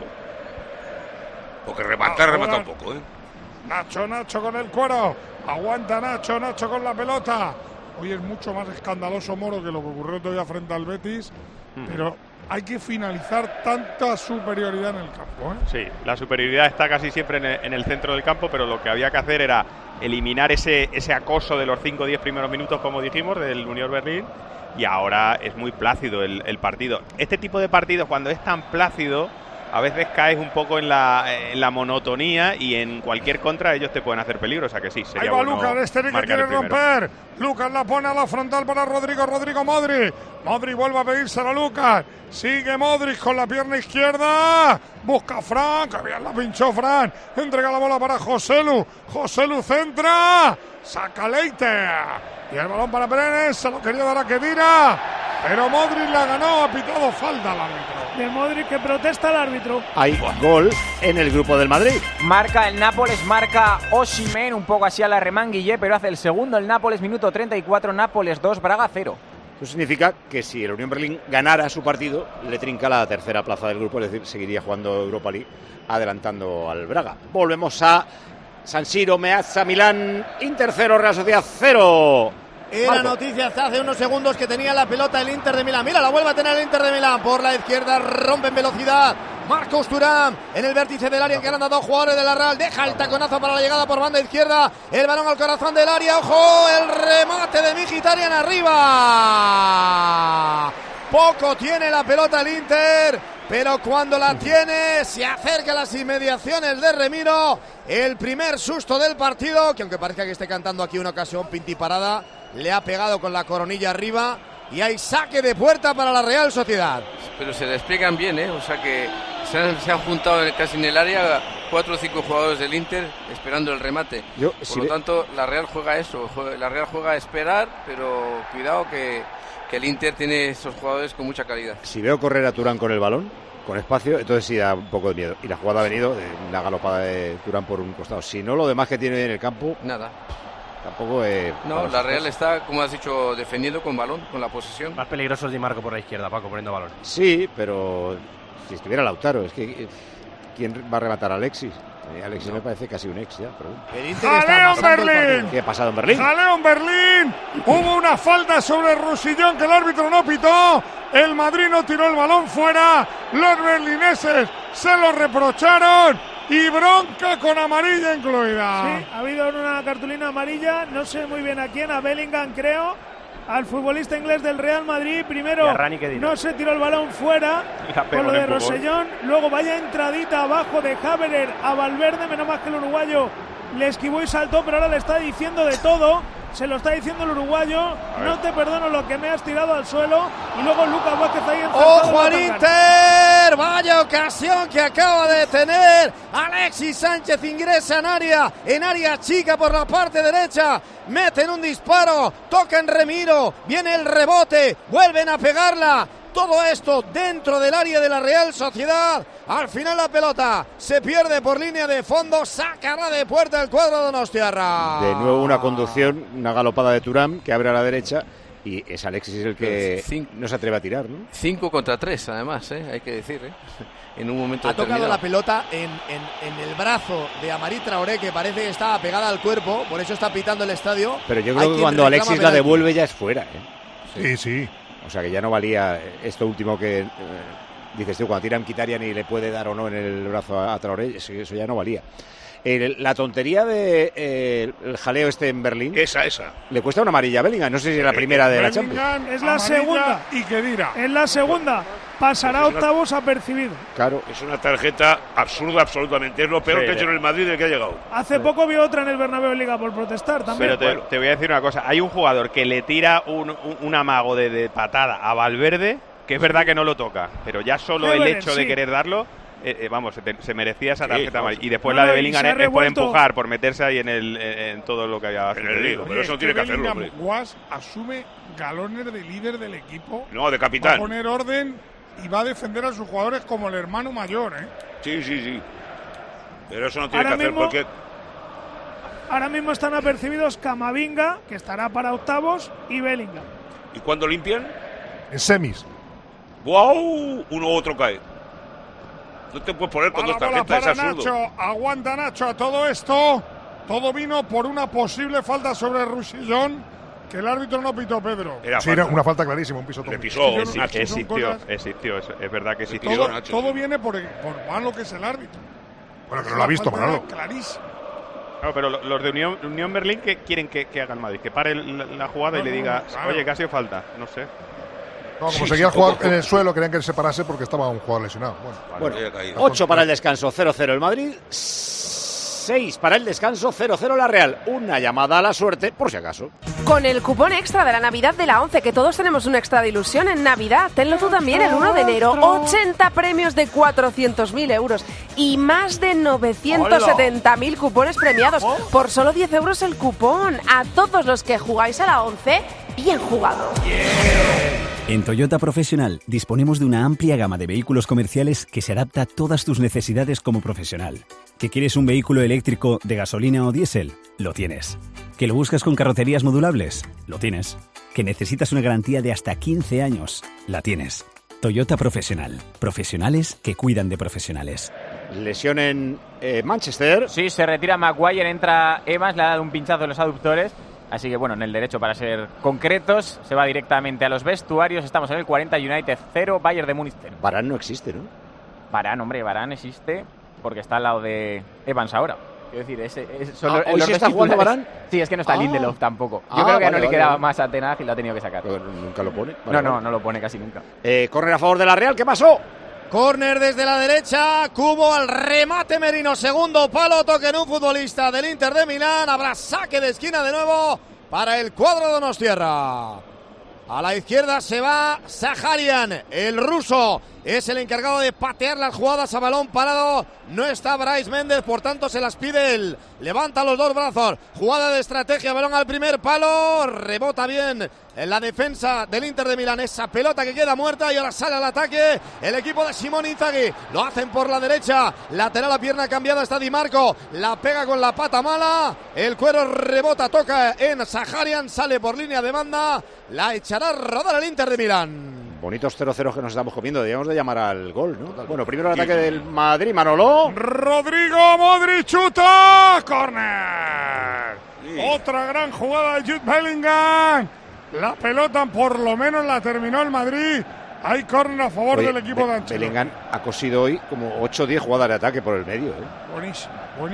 Porque remata un poco, ¿eh? Nacho con el cuero. Aguanta Nacho con la pelota. Hoy es mucho más escandaloso Moro que lo que ocurrió todavía frente al Betis. Pero hay que finalizar tanta superioridad en el campo, ¿eh? Sí, la superioridad está casi siempre en el centro del campo, pero lo que había que hacer era eliminar ese acoso de los 5 o 10 primeros minutos, como dijimos, del Unión Berlín, y ahora es muy plácido el partido. Este tipo de partidos, cuando es tan plácido, a veces caes un poco en la monotonía y en cualquier contra ellos te pueden hacer peligro, o sea que sí, sería ahí va bueno Lucas, que quiere romper. Lucas la pone a la frontal para Rodrigo Modric. Modric vuelve a pedírselo a Lucas. Sigue Modric con la pierna izquierda. Busca a Fran, que bien la pinchó Fran. Entrega la bola para Joselu. Joselu centra. Saca Leite. Y el balón para Brenes, se lo quería dar a Khedira. Pero Modric la ganó, ha pitado falta al árbitro. De Modric, que protesta al árbitro. Hay gol en el grupo del Madrid. Marca el Nápoles, marca Osimhen, un poco así a la Remanguillé, pero hace el segundo el Nápoles, minuto 34, Nápoles 2, Braga 0. Eso significa que si el Unión Berlín ganara su partido, le trinca la tercera plaza del grupo, es decir, seguiría jugando Europa League, adelantando al Braga. Volvemos a San Siro, Meazza, Milán, Inter 0, Real Sociedad 0. Era noticia hasta hace unos segundos que tenía la pelota el Inter de Milán. Mira, la vuelve a tener el Inter de Milán. Por la izquierda rompe en velocidad Marcos Thuram en el vértice del área, en que han dado jugadores de la Real. Deja el taconazo para la llegada por banda izquierda. El balón al corazón del área. ¡Ojo! El remate de Mkhitaryan arriba. Poco tiene la pelota el Inter, pero cuando la tiene se acerca a las inmediaciones de Remiro. El primer susto del partido, que aunque parezca que esté cantando aquí una ocasión pintiparada, le ha pegado con la coronilla arriba y hay saque de puerta para la Real Sociedad. Pero se despliegan bien, ¿eh? O sea que se han juntado casi en el área 4 o 5 jugadores del Inter esperando el remate. Por lo tanto, la Real juega eso, la Real juega a esperar, pero cuidado que el Inter tiene esos jugadores con mucha calidad. Si veo correr a Thuram con el balón, con espacio, entonces sí da un poco de miedo. Y la jugada ha venido de la galopada de Thuram por un costado. Si no, lo demás que tiene en el campo... Nada. Tampoco no, la Real está, como has dicho, defendiendo con balón, con la posesión. Más peligroso es Di Marco por la izquierda, Paco, poniendo balón. Sí, pero si estuviera Lautaro, es que ¿quién va a rematar a Alexis? Alexis me parece casi un ex ya, pero... ¡Jaleo en Berlín! ¿Qué ha pasado en Berlín? ¡Jaleo en Berlín! Hubo una falta sobre Roussillon que el árbitro no pitó. El Madrid no tiró el balón fuera. Los berlineses se lo reprocharon. Y bronca con amarilla incluida. Sí, ha habido una cartulina amarilla, no sé muy bien a quién, a Bellingham creo, al futbolista inglés del Real Madrid. Primero no se tiró el balón fuera con lo de Roussillon, luego vaya entradita abajo de Haberer a Valverde, menos mal que el uruguayo le esquivó y saltó, pero ahora le está diciendo de todo. Se lo está diciendo el uruguayo, no te perdono lo que me has tirado al suelo. Y luego Lucas Vázquez ahí en ¡ojo al Inter! Vaya ocasión que acaba de tener Alexis Sánchez. Ingresa en área chica por la parte derecha. Meten un disparo, tocan Remiro, viene el rebote, vuelven a pegarla. Todo esto dentro del área de la Real Sociedad. Al final la pelota se pierde por línea de fondo. Sacará de puerta el cuadro de Donostiarra. De nuevo una conducción, una galopada de Thuram que abre a la derecha. Y es Alexis el que no se atreve a tirar, ¿no? 5 contra 3, además, hay que decir, en un momento determinado. Ha tocado la pelota en el brazo de Amari Traoré, que parece que estaba pegada al cuerpo. Por eso está pitando el estadio. Pero yo creo que cuando Alexis la devuelve ya es fuera, Sí. O sea que ya no valía esto último que dices tú, cuando tira Mkhitaryan y le puede dar o no en el brazo a Traoré, eso ya no valía. La tontería de el jaleo en Berlín. Esa. Le cuesta una amarilla a Bellingham. No sé si es la primera de la Champions. Es la segunda. Y Khedira. Es la segunda. pasará a octavos apercibido. Claro. Es una tarjeta absurda absolutamente. Es lo peor que ha hecho en el Madrid del que ha llegado. Hace poco vio otra en el Bernabéu en Liga por protestar también. Pero te voy a decir una cosa. Hay un jugador que le tira un amago de patada a Valverde, que es verdad que no lo toca, pero ya solo el hecho de querer darlo, se merecía esa tarjeta amarilla. Y después la de Bellingham es por empujar, por meterse ahí en todo lo que había en el lío. Pero eso no tiene que hacerlo, hombre. Guas asume galones de líder del equipo. No, de capitán. Va a poner orden y va a defender a sus jugadores como el hermano mayor, ¿eh? Sí. Pero eso no tiene que hacer porque... Ahora mismo están apercibidos Camavinga, que estará para octavos, y Bellingham. ¿Y cuándo limpian? En semis. ¡Wow! Uno u otro cae. No te puedes poner con dos tarjetas, es absurdo. Nacho, aguanta Nacho a todo esto. Todo vino por una posible falta sobre Roussillon, que el árbitro no pitó, Pedro. Era una falta clarísima, un pisotón. Existió, es verdad que existió. Todo viene por malo que es el árbitro. Bueno, que no lo ha visto, Manolo. Clarísimo. No, pero los de Unión Berlín, ¿qué quieren que haga el Madrid? Que pare la jugada y le diga, oye, que ha sido falta. No sé. No, como seguía el jugador en el suelo, querían que se parase porque estaba un jugador lesionado. Bueno, 8 para el descanso, 0-0 el Madrid. 6 para el descanso, 0-0 la Real. Una llamada a la suerte, por si acaso. Con el cupón extra de la Navidad de la 11, que todos tenemos un extra de ilusión en Navidad. Tenlo tú también el 1 de enero. 80 premios de 400.000 euros y más de 970.000 cupones premiados. Por solo 10 euros el cupón. A todos los que jugáis a la 11, bien jugado. En Toyota Professional disponemos de una amplia gama de vehículos comerciales que se adapta a todas tus necesidades como profesional. ¿Que quieres un vehículo eléctrico de gasolina o diésel? Lo tienes. ¿Que lo buscas con carrocerías modulables? Lo tienes. ¿Que necesitas una garantía de hasta 15 años? La tienes. Toyota Professional. Profesionales que cuidan de profesionales. Lesión en Manchester. Sí, se retira Maguire, entra Evans, le ha dado un pinchazo en los aductores. Así que bueno, en el derecho, para ser concretos, se va directamente a los vestuarios. Estamos en el 40, United 0, Bayern de Múnich 0. Varane no existe, ¿no? Varane existe porque está al lado de Evans ahora. Quiero decir, ¿hoy sí está jugando Varane? Sí, es que no está Lindelof tampoco. Yo creo que no le quedaba más a Ten Hag y lo ha tenido que sacar. Pero nunca lo pone. No lo pone casi nunca. Córner a favor de la Real, ¿qué pasó? Córner desde la derecha, Cubo al remate Merino, segundo palo, toque en un futbolista del Inter de Milán, habrá saque de esquina de nuevo para el cuadro de Donostiarra. A la izquierda se va Saharian, el ruso es el encargado de patear las jugadas a balón parado. No está Brais Méndez, por tanto se las pide él. Levanta los dos brazos, jugada de estrategia, balón al primer palo, rebota bien en la defensa del Inter de Milán, esa pelota que queda muerta y ahora sale al ataque el equipo de Simone Inzaghi. Lo hacen por la derecha, lateral a pierna cambiada está Di Marco, la pega con la pata mala, el cuero rebota, toca en Saharian, sale por línea de banda, la echará a rodar el Inter de Milán. Bonitos 0-0 que nos estamos comiendo, debíamos de llamar al gol, ¿no? Bueno, primero el ataque del Madrid, Manolo. Rodrigo Modric chuta, córner. Otra gran jugada de Jude Bellingham. La pelota por lo menos la terminó el Madrid. Hay córner a favor del equipo de Ancelotti. Bellingham ha cosido hoy como 8 o 10 jugadas de ataque por el medio, ¿eh? Buenísimo.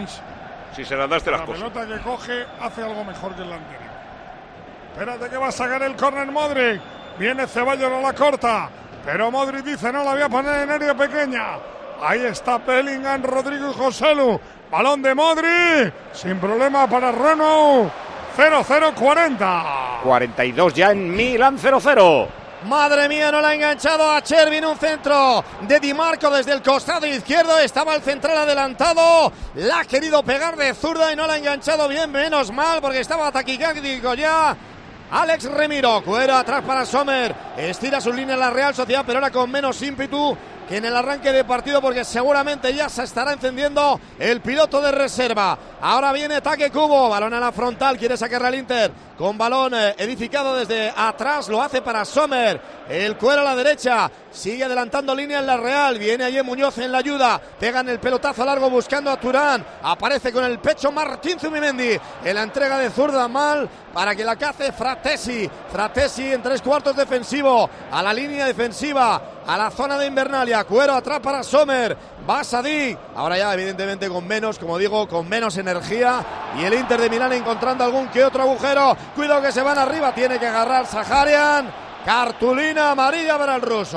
Si se las das, te las cosas. La pelota que coge hace algo mejor que el anterior. Espérate que va a sacar el córner Modric. Viene Ceballos a la corta, pero Modric dice no la voy a poner en área pequeña. Ahí está Bellingham, Rodrigo y Joselu. Balón de Modric, sin problema para Renault. 0-0, 40. 42 ya en Milán, 0-0. Madre mía, no la ha enganchado a Chervin, un centro de Di Marco desde el costado izquierdo, estaba el central adelantado, la ha querido pegar de zurda y no la ha enganchado bien, menos mal porque estaba taquicárdico ya. Alex Remiro, cuero atrás para Sommer, estira su línea en la Real Sociedad, pero ahora con menos ímpetu que en el arranque de partido porque seguramente ya se estará encendiendo el piloto de reserva. Ahora viene Taque Cubo, balón a la frontal, quiere sacarle al Inter con balón edificado desde atrás, lo hace para Sommer, el cuero a la derecha, sigue adelantando línea en la Real, viene allí Muñoz en la ayuda, pegan el pelotazo largo buscando a Turán, aparece con el pecho Martín Zubimendi, en la entrega de zurda mal para que la cace Fratesi en 3/4 defensivo, a la línea defensiva, a la zona de Invernalia, cuero atrás para Sommer, va Sadik, ahora ya evidentemente con menos, como digo, con menos energía, y el Inter de Milán encontrando algún que otro agujero, cuidado que se van arriba, tiene que agarrar Saharian, Cartulina amarilla para el ruso.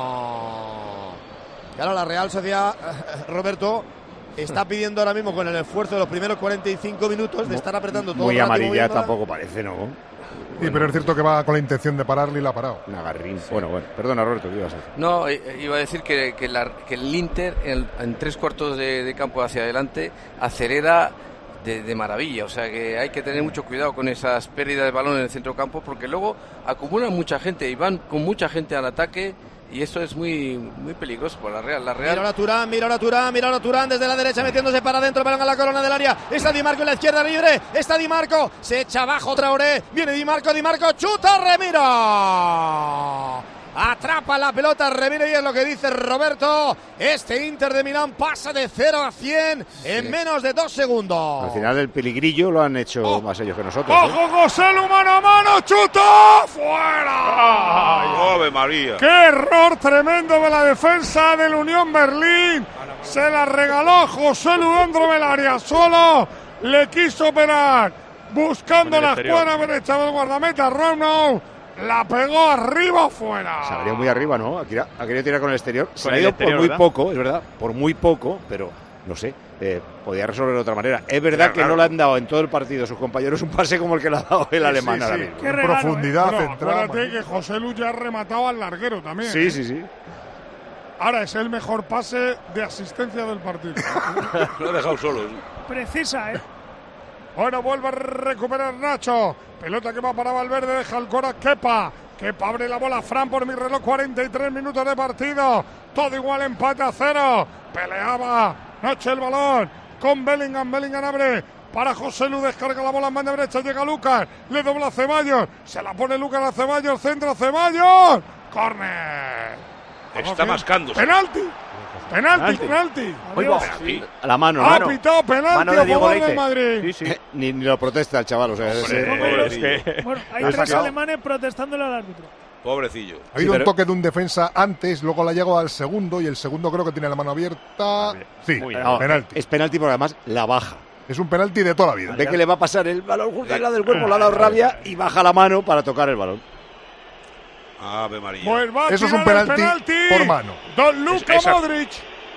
Claro, la Real Sociedad, Roberto, está pidiendo ahora mismo, con el esfuerzo de los primeros 45 minutos, de estar apretando todo. Muy amarilla tampoco parece, ¿no? Sí, pero es cierto que va con la intención de pararle y la ha parado. Un agarrín. Bueno, perdona, Roberto, ¿qué ibas a decir? No, iba a decir que el Inter en 3 cuartos de campo hacia adelante acelera de maravilla. O sea que hay que tener mucho cuidado con esas pérdidas de balón en el centro campo, porque luego acumulan mucha gente y van con mucha gente al ataque. Y eso es muy peligroso por la Real. Mira ahora Turán desde la derecha metiéndose para adentro, balón a la corona del área. Está Di Marco en la izquierda libre. Está Di Marco, se echa abajo Traoré. Viene Di Marco, chuta Remiro. Atrapa la pelota Remiro y es lo que dice Roberto. Este Inter de Milán pasa de 0 a 100 en menos de 2 segundos. Al final el peligrillo lo han hecho más ellos que nosotros. ¡Ojo, Joselu, mano a mano! ¡Chuta! ¡Fuera! ¡Ay, ¡Ave María! ¡Qué error tremendo de la defensa del Unión Berlín! Se la regaló Joselu dentro del área. Solo le quiso operar. Buscando la escuadra derecha del guardameta Ronald. La pegó arriba o fuera. Se habría muy arriba, ¿no? Ha querido tirar con el exterior. Se ha ido exterior, por muy ¿verdad? poco, es verdad. Por muy poco, pero no sé. Podía resolver de otra manera. Es verdad que no le han dado en todo el partido a sus compañeros un pase como el que le ha dado el alemán ahora mismo. Qué regalo, profundidad central. Acuérdate que José Lu ya ha rematado al larguero también. Sí. Ahora es el mejor pase de asistencia del partido. Lo ha dejado solo. Precisa, ¿eh? Bueno, vuelve a recuperar Nacho. Pelota que va para Valverde, deja el Cora Kepa. Kepa abre la bola, Fran, por mi reloj, 43 minutos de partido. Todo igual, empate a 0. Peleaba Nacho el balón con Bellingham. Bellingham abre para José Lu, descarga la bola en banda derecha, llega Lucas, le dobla a Ceballos. Se la pone Lucas a Ceballos, centro Ceballos. Córner. Está mascándose. Penalti. A la mano, ha pitado penalti a favor del Madrid. Sí. Ni lo protesta el chaval. O sea, Bueno, hay 3 alemanes protestándole al árbitro. Pobrecillo. Ha habido un toque de un defensa antes, luego la llegó al segundo y el segundo creo que tiene la mano abierta. Sí, penalti. Es penalti porque además la baja. Es un penalti de toda la vida. Ve que le va a pasar el balón justo al lado del cuerpo, le ha dado rabia y baja la mano para tocar el balón. Ave María. Pues eso es un penalti por mano. Don Luka Modric.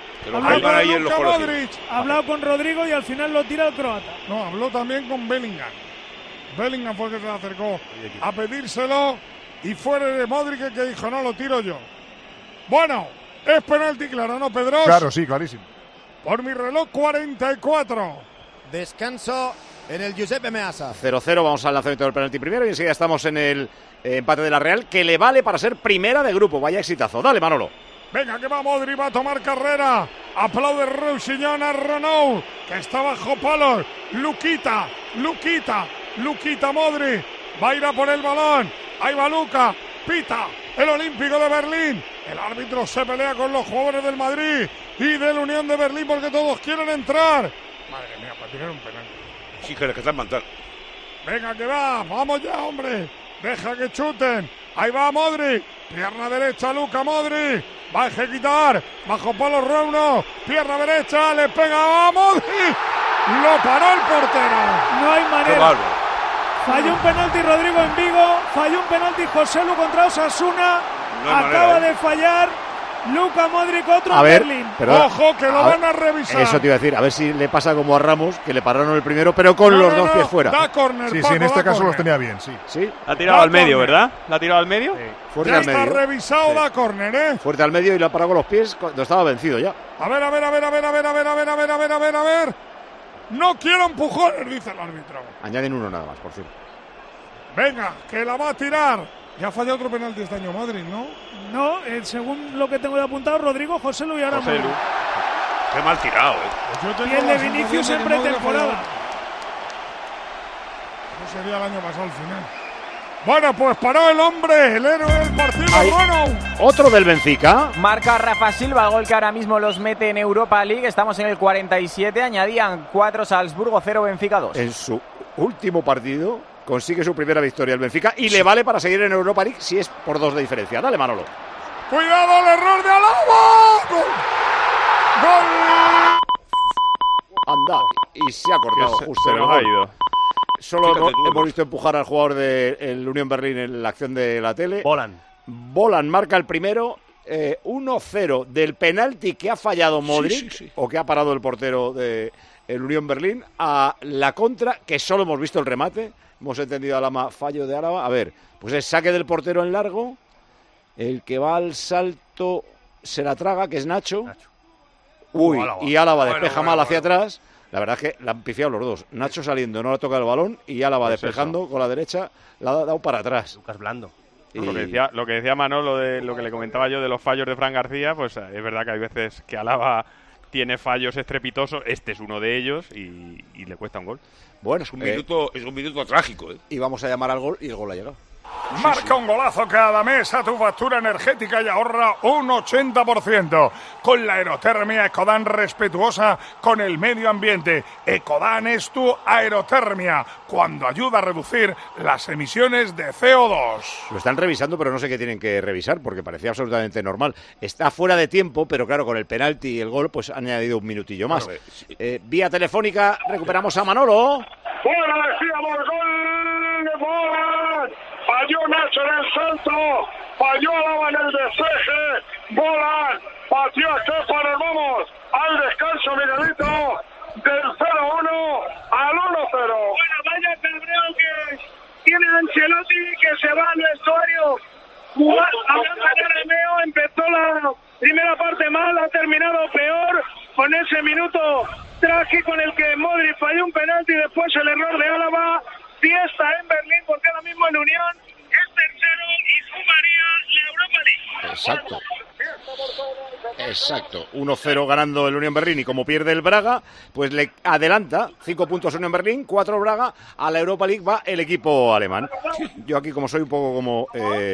Ha hablado con Rodrigo y al final lo tira el croata. No, habló también con Bellingham. Bellingham fue el que se le acercó a pedírselo y fue de Modric el que dijo, no, lo tiro yo. Bueno, es penalti claro, ¿no, Pedro? Claro, sí, clarísimo. Por mi reloj, 44. Descanso en el Giuseppe Meazza. 0-0, vamos al lanzamiento del penalti primero y enseguida estamos en el empate de la Real, que le vale para ser primera de grupo. Vaya exitazo. Dale, Manolo. Venga, que va Modric, va a tomar carrera. Aplaude Roussillon a Renault, que está bajo palos. Luquita Modric. Va a ir a por el balón. Ahí va Luca. Pita el Olímpico de Berlín. El árbitro se pelea con los jugadores del Madrid y del Unión de Berlín porque todos quieren entrar. Madre mía, para tirar un penal. Sí, que están matando. Venga, que va. Vamos ya, hombre. Deja que chuten. Ahí va Modric. Pierna derecha, Luka Modric. Va a ejecutar. Bajo palo Rauno. Pierna derecha. Le pega a Modric. Lo paró el portero. No hay manera. Falló un penalti Rodrigo en Vigo. Falló un penalti José Lu contra Osasuna. Acaba de fallar Luka Modric, otro en Berlín. Ojo, que lo van a revisar. Eso te iba a decir. A ver si le pasa como a Ramos, que le pararon el primero, pero con los dos pies fuera. Da córner, sí, Paco, en este caso corner. los tenía bien, sí. La ha tirado al medio, ¿verdad? ¿La ha tirado al medio? Fuerte Ya al está medio. revisado, da córner, ¿eh? Fuerte al medio y le ha parado con los pies cuando estaba vencido ya. A ver. No quiero empujones, dice el árbitro. Añaden uno nada más, por cierto. Venga, que la va a tirar. Ya ha fallado otro penalti este año Madrid, ¿no? No, según lo que tengo de apuntado, Rodrigo, José Lu y ahora Modric. Qué mal tirado, Y el de Vinicius en pretemporada. Eso sería el año pasado al final. Bueno, pues paró el hombre, el héroe del partido. Bueno. Otro del Benfica. Marca Rafa Silva, el gol que ahora mismo los mete en Europa League. Estamos en el 47, añadían 4 Salzburgo, 0 Benfica 2. En su último partido consigue su primera victoria el Benfica y le vale para seguir en Europa League si es por 2 de diferencia. Dale, Manolo. Cuidado, el error de Alaba. ¡Gol! Anda, y se ha cortado justo se el nos gol. ha ido. solo Fíjate tú, hemos visto empujar al jugador del Unión Berlín en la acción de la tele. Bolan marca el primero. 1-0 del penalti que ha fallado Modric, o que ha parado el portero del Unión Berlín, a la contra, que solo hemos visto el remate. Hemos entendido Alama, fallo de Álava. A ver, pues es saque del portero en largo. El que va al salto se la traga, que es Nacho. Uy, y Álava despeja mal hacia atrás. La verdad es que la han pifiado los dos. Nacho saliendo, no le toca el balón, y Álava Pues despejando con la derecha, la ha dado para atrás. Lucas Blando. Y... Lo que decía Manolo, de lo que le comentaba yo de los fallos de Fran García, pues es verdad que hay veces que Álava tiene fallos estrepitosos. Este es uno de ellos y le cuesta un gol. Bueno, es un minuto trágico. Y vamos a llamar al gol y el gol ha llegado. Marca un golazo cada mes a tu factura energética y ahorra un 80%. Con la aerotermia Ecodan, respetuosa con el medio ambiente. Ecodan es tu aerotermia, cuando ayuda a reducir las emisiones de CO2. Lo están revisando, pero no sé qué tienen que revisar, porque parecía absolutamente normal. Está fuera de tiempo, pero claro, con el penalti y el gol, pues han añadido un minutillo más. Vía telefónica, recuperamos a Manolo. ¡Fuera, decíamos, gol de Bolan! Falló Nacho en el salto, falló Álava en el despeje, Bolan, pateó a Estefano, vamos al descanso, Miguelito, del 0-1 al 1-0. Bueno, vaya cabreo que tiene Ancelotti, que se va al vestuario. Hablando de Arameo, empezó la primera parte mal, ha terminado peor, con ese minuto trágico en el que Modric falló un penalti y después el error de Álava. Fiesta en Berlín, porque ahora mismo en Unión es tercero y sumaría la Europa League. Exacto. 1-0 ganando el Unión Berlín, y como pierde el Braga, pues le adelanta 5 puntos Unión Berlín, 4 Braga. A la Europa League va el equipo alemán. Yo aquí, como soy un poco como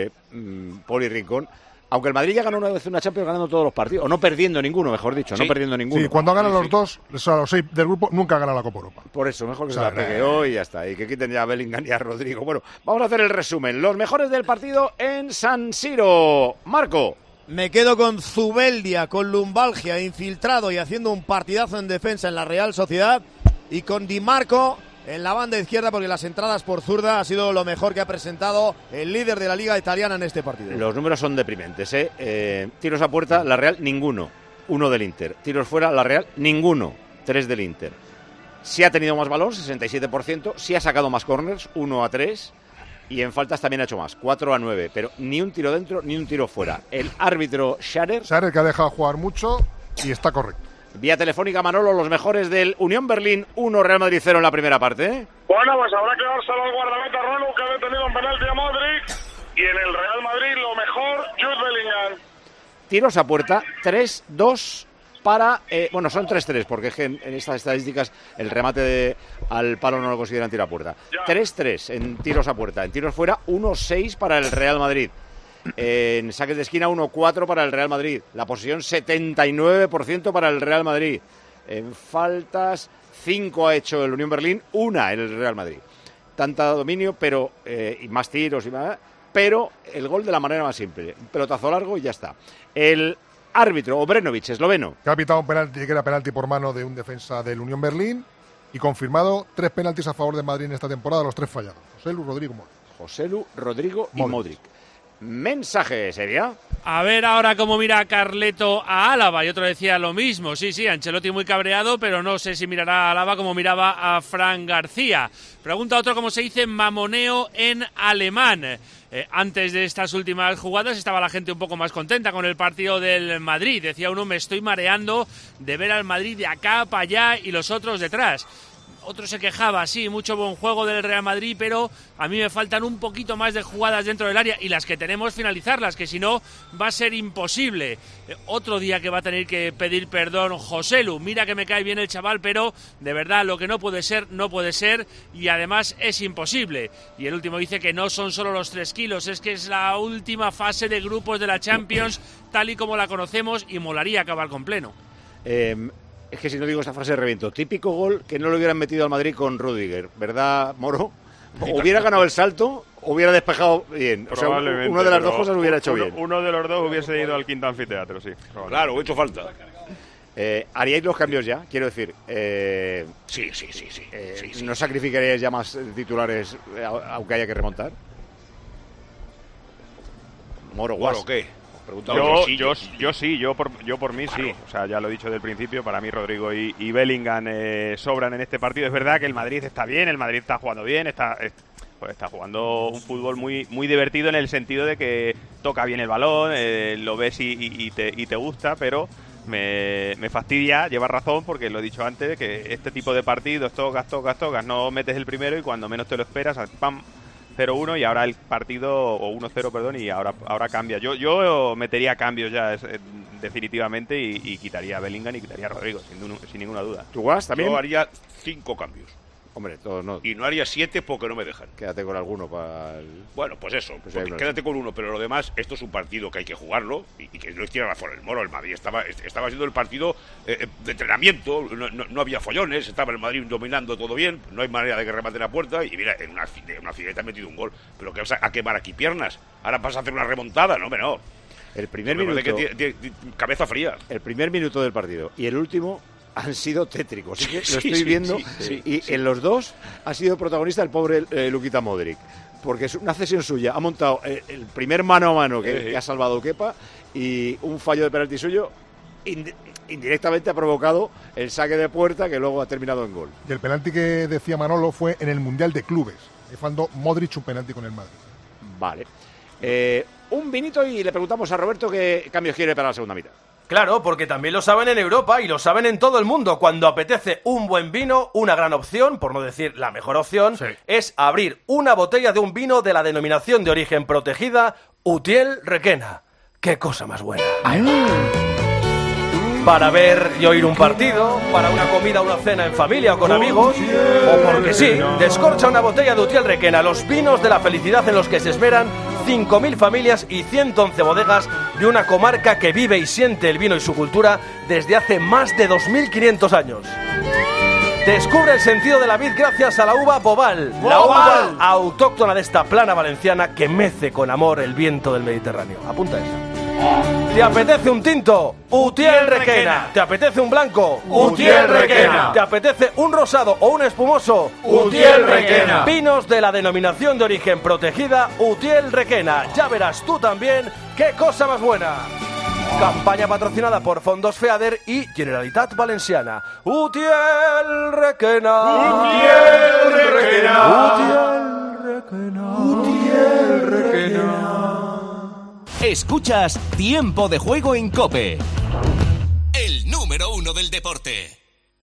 Poli Rincón, aunque el Madrid ya ganó una vez una Champions ganando todos los partidos, o no perdiendo ninguno, mejor dicho, no perdiendo ninguno. Sí, cuando ganan los dos, o sea, los 6 del grupo, nunca gana la Copa Europa. Por eso, mejor que se la pegue hoy y ya está. Y que quiten ya a Bellingham y a Rodrigo. Bueno, vamos a hacer el resumen. Los mejores del partido en San Siro. Marco. Me quedo con Zubeldia, con lumbalgia, infiltrado y haciendo un partidazo en defensa en la Real Sociedad. Y con Di Marco en la banda izquierda, porque las entradas por zurda ha sido lo mejor que ha presentado el líder de la Liga Italiana en este partido. Los números son deprimentes, tiros a puerta, la Real, ninguno. 1 del Inter. Tiros fuera, la Real, ninguno. 3 del Inter. Sí ha tenido más balón, 67%. Sí ha sacado más corners, 1-3. Y en faltas también ha hecho más, 4-9. Pero ni un tiro dentro, ni un tiro fuera. El árbitro Scharer, que ha dejado jugar mucho y está correcto. Vía telefónica, Manolo, los mejores del Unión Berlín 1, Real Madrid 0 en la primera parte. Bueno, pues habrá que dárselo al guardameta Ronu, que ha detenido un penalti a Modric. Y en el Real Madrid lo mejor, Jude Bellingham. Tiros a puerta, 3-2 para... bueno, son 3-3, porque es que en estas estadísticas el remate al palo no lo consideran tiro a puerta. 3-3 en tiros a puerta. En tiros fuera, 1-6 para el Real Madrid. En saques de esquina, 1-4 para el Real Madrid. La posesión, 79% para el Real Madrid. En faltas, 5 ha hecho el Unión Berlín, 1 el Real Madrid. Tanta dominio, pero y más tiros y más, pero el gol de la manera más simple. Un pelotazo largo y ya está. El árbitro, Obrenovic, esloveno, que ha pitado un penalti, que era penalti por mano de un defensa del Unión Berlín, y confirmado 3 penaltis a favor de Madrid en esta temporada, los 3 fallados. Joselu, Rodrigo, Modric. Joselu, Rodrigo y Modric. Mensaje, ¿sería? A ver ahora cómo mira Carleto a Álava. Y otro decía lo mismo. Sí, Ancelotti muy cabreado, pero no sé si mirará a Álava como miraba a Fran García. Pregunta otro cómo se dice mamoneo en alemán. Antes de estas últimas jugadas estaba la gente un poco más contenta con el partido del Madrid. Decía uno, me estoy mareando de ver al Madrid de acá para allá y los otros detrás. Otro se quejaba, sí, mucho buen juego del Real Madrid, pero a mí me faltan un poquito más de jugadas dentro del área y las que tenemos finalizarlas, que si no va a ser imposible. Otro día que va a tener que pedir perdón Joselu. Mira que me cae bien el chaval, pero de verdad lo que no puede ser y además es imposible. Y el último dice que no son solo los 3 kilos, es que es la última fase de grupos de la Champions tal y como la conocemos y molaría acabar con pleno. Es que si no digo esta frase reviento. Típico gol que no lo hubieran metido al Madrid con Rudiger, ¿verdad, Moro? Hubiera ganado el salto, hubiera despejado bien. O sea, una de las dos cosas hubiera hecho bien. Uno de los dos hubiese ido al quinto anfiteatro, sí. Claro, hecho falta. ¿Haríais los cambios ya? Quiero decir, sí. ¿no sacrificaríais ya más titulares aunque haya que remontar? Moro, ¿Bueno qué? Yo por mí sí. O sea, ya lo he dicho del principio, para mí Rodrigo y Bellingham sobran en este partido. Es verdad que el Madrid está bien, el Madrid está jugando bien, está jugando un fútbol muy divertido en el sentido de que toca bien el balón, lo ves y te gusta, pero me fastidia, llevas razón, porque lo he dicho antes, que este tipo de partidos tocas, no metes el primero y cuando menos te lo esperas, ¡pam!, 0-1 y ahora el partido, o 1-0, perdón, y ahora cambia. Yo metería cambios ya definitivamente y quitaría a Bellingham y quitaría a Rodrigo, sin ninguna duda. ¿Tú vas también? Yo haría 5 cambios. Hombre, todos no. Y no haría 7 porque no me dejan. Quédate con alguno para el... Bueno, pues eso, quédate con uno, pero lo demás, esto es un partido que hay que jugarlo y que no tiene razón el Moro. El Madrid estaba haciendo el partido de entrenamiento, no había follones, estaba el Madrid dominando todo bien, no hay manera de que remate la puerta y mira, en una fineta ha metido un gol. Pero que vas a quemar aquí piernas, ahora vas a hacer una remontada, no. El primer minuto... cabeza fría. El primer minuto del partido y el último... han sido tétricos, lo estoy viendo, y en los dos ha sido protagonista el pobre Luka Modric, porque es una cesión suya, ha montado el primer mano a mano que ha salvado Kepa, y un fallo de penalti suyo indirectamente ha provocado el saque de puerta que luego ha terminado en gol. Y el penalti que decía Manolo fue en el Mundial de Clubes, le faltó Modric un penalti con el Madrid. Vale, un vinito y le preguntamos a Roberto qué cambios quiere para la segunda mitad. Claro, porque también lo saben en Europa y lo saben en todo el mundo. Cuando apetece un buen vino, una gran opción, por no decir la mejor opción, es abrir una botella de un vino de la denominación de origen protegida Utiel Requena. ¡Qué cosa más buena! Para ver y oír un partido, para una comida o una cena en familia o con amigos, o porque sí, descorcha una botella de Utiel Requena, los vinos de la felicidad en los que se esmeran 5.000 familias y 111 bodegas de una comarca que vive y siente el vino y su cultura desde hace más de 2.500 años. Descubre el sentido de la vid gracias a la uva Boval, la uva autóctona de esta plana valenciana que mece con amor el viento del Mediterráneo. Apunta esa. ¿Te apetece un tinto? Utiel Requena. ¿Te apetece un blanco? Utiel Requena. ¿Te apetece un rosado o un espumoso? Utiel Requena. Vinos de la denominación de origen protegida Utiel Requena. Ya verás tú también qué cosa más buena. Campaña patrocinada por Fondos FEADER y Generalitat Valenciana. Utiel Requena. Utiel Requena. Utiel Requena. Utiel Requena. Escuchas Tiempo de Juego en COPE, el número 1 del deporte.